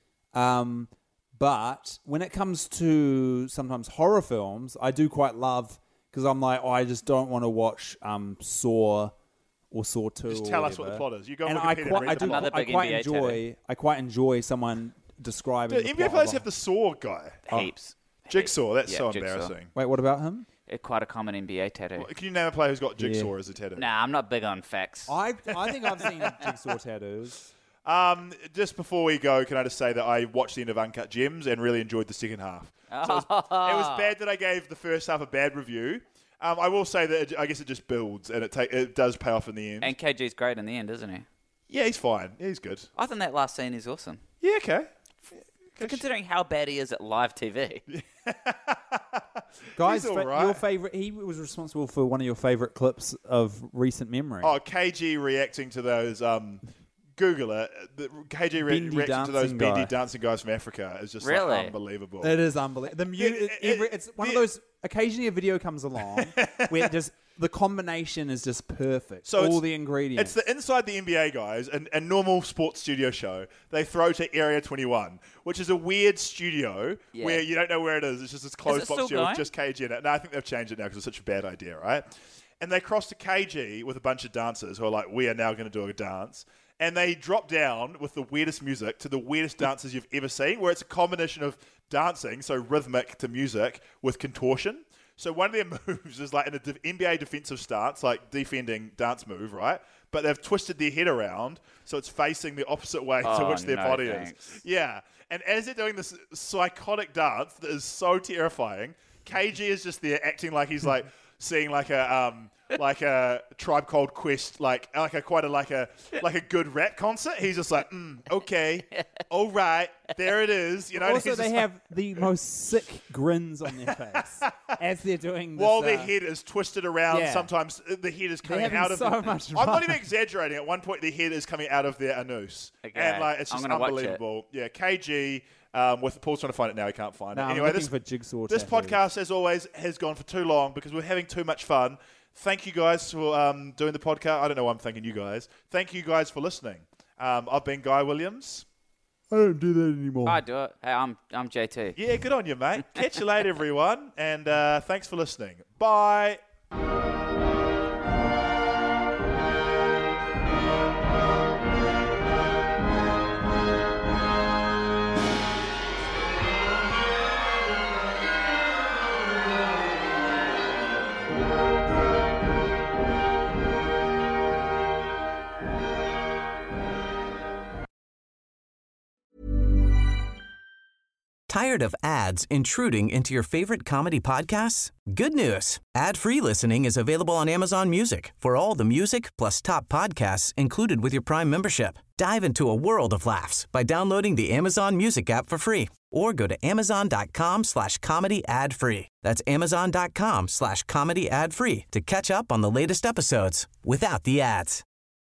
But when it comes to sometimes horror films, I do quite love, because I'm like, I just don't want to watch Saw or Saw 2. Just or tell us what whatever. the plot is. You go on And Wikipedia and read the plot. Another big NBA I quite enjoy someone describing. The the NBA plot players of have the Saw guy. Heaps. Jigsaw, that's Yeah, so Jigsaw. embarrassing. Wait, what about him? It's quite a common NBA tattoo. Can you name a player who's got Jigsaw Yeah. as a tattoo? Nah, I'm not big on facts. I think I've seen Jigsaw tattoos. Just before we go, can I just say that I watched the end of Uncut Gems and really enjoyed the second half. So it was bad that I gave the first half a bad review. I will say that I guess it just builds and it does pay off in the end. And KG's great in the end, isn't he? Yeah, he's fine. Yeah, he's good. I think that last scene is awesome. Yeah, okay. Considering how bad he is at live TV. Guys, He's all right. your favorite. He was responsible for one of your favorite clips of recent memory. Oh, KG reacting to those. Google it. KG Bendy reacting to those dancing bendy guy. dancing guys from Africa is just Really? like, unbelievable. It is unbelievable. It's one of those. Occasionally, a video comes along where just the combination is just perfect. So all it's- the ingredients. It's the Inside the NBA guys, a normal sports studio show. They throw to Area 21, which is a weird studio Yeah. where you don't know where it is. It's just this closed box still studio with going? just KG in it. No, I think they've changed it now because it's such a bad idea, right? And they cross to KG with a bunch of dancers who are like, we are now going to do a dance. And they drop down with the weirdest music to the weirdest dances you've ever seen, where it's a combination of dancing, so rhythmic to music, with contortion. So one of their moves is like in an NBA defensive stance, like defending dance move, right? But they've twisted their head around, so it's facing the opposite way to Oh, which their no body thanks. is. Yeah. And as they're doing this psychotic dance that is so terrifying, KG is just there acting like he's like seeing like a Tribe Called Quest, like a good rap concert. He's just like, okay, all right, there it is. You know. Also, he's they just have the most sick grins on their face as they're doing this. while their head is twisted around. yeah. Sometimes the head is coming having out of. so much I'm not fun. even exaggerating. At one point, the head is coming out of their anus, Okay, and like it's I'm just gonna watch it. unbelievable. Yeah, KG. With Paul's trying to find it now, he can't find it. No, I'm Anyway, looking for Jigsaw this tattoos. podcast, as always, has gone for too long because we're having too much fun. Thank you guys for doing the podcast. I don't know why I'm thanking you guys. Thank you guys for listening. I've been Guy Williams. I don't do that anymore. I do it. Hey, I'm JT. Yeah, good on you, mate. Catch you later, everyone, and thanks for listening. Bye. Tired of ads intruding into your favorite comedy podcasts? Good news. Ad-free listening is available on Amazon Music for all the music plus top podcasts included with your Prime membership. Dive into a world of laughs by downloading the Amazon Music app for free or go to amazon.com/comedy ad-free. That's amazon.com/comedy ad-free to catch up on the latest episodes without the ads.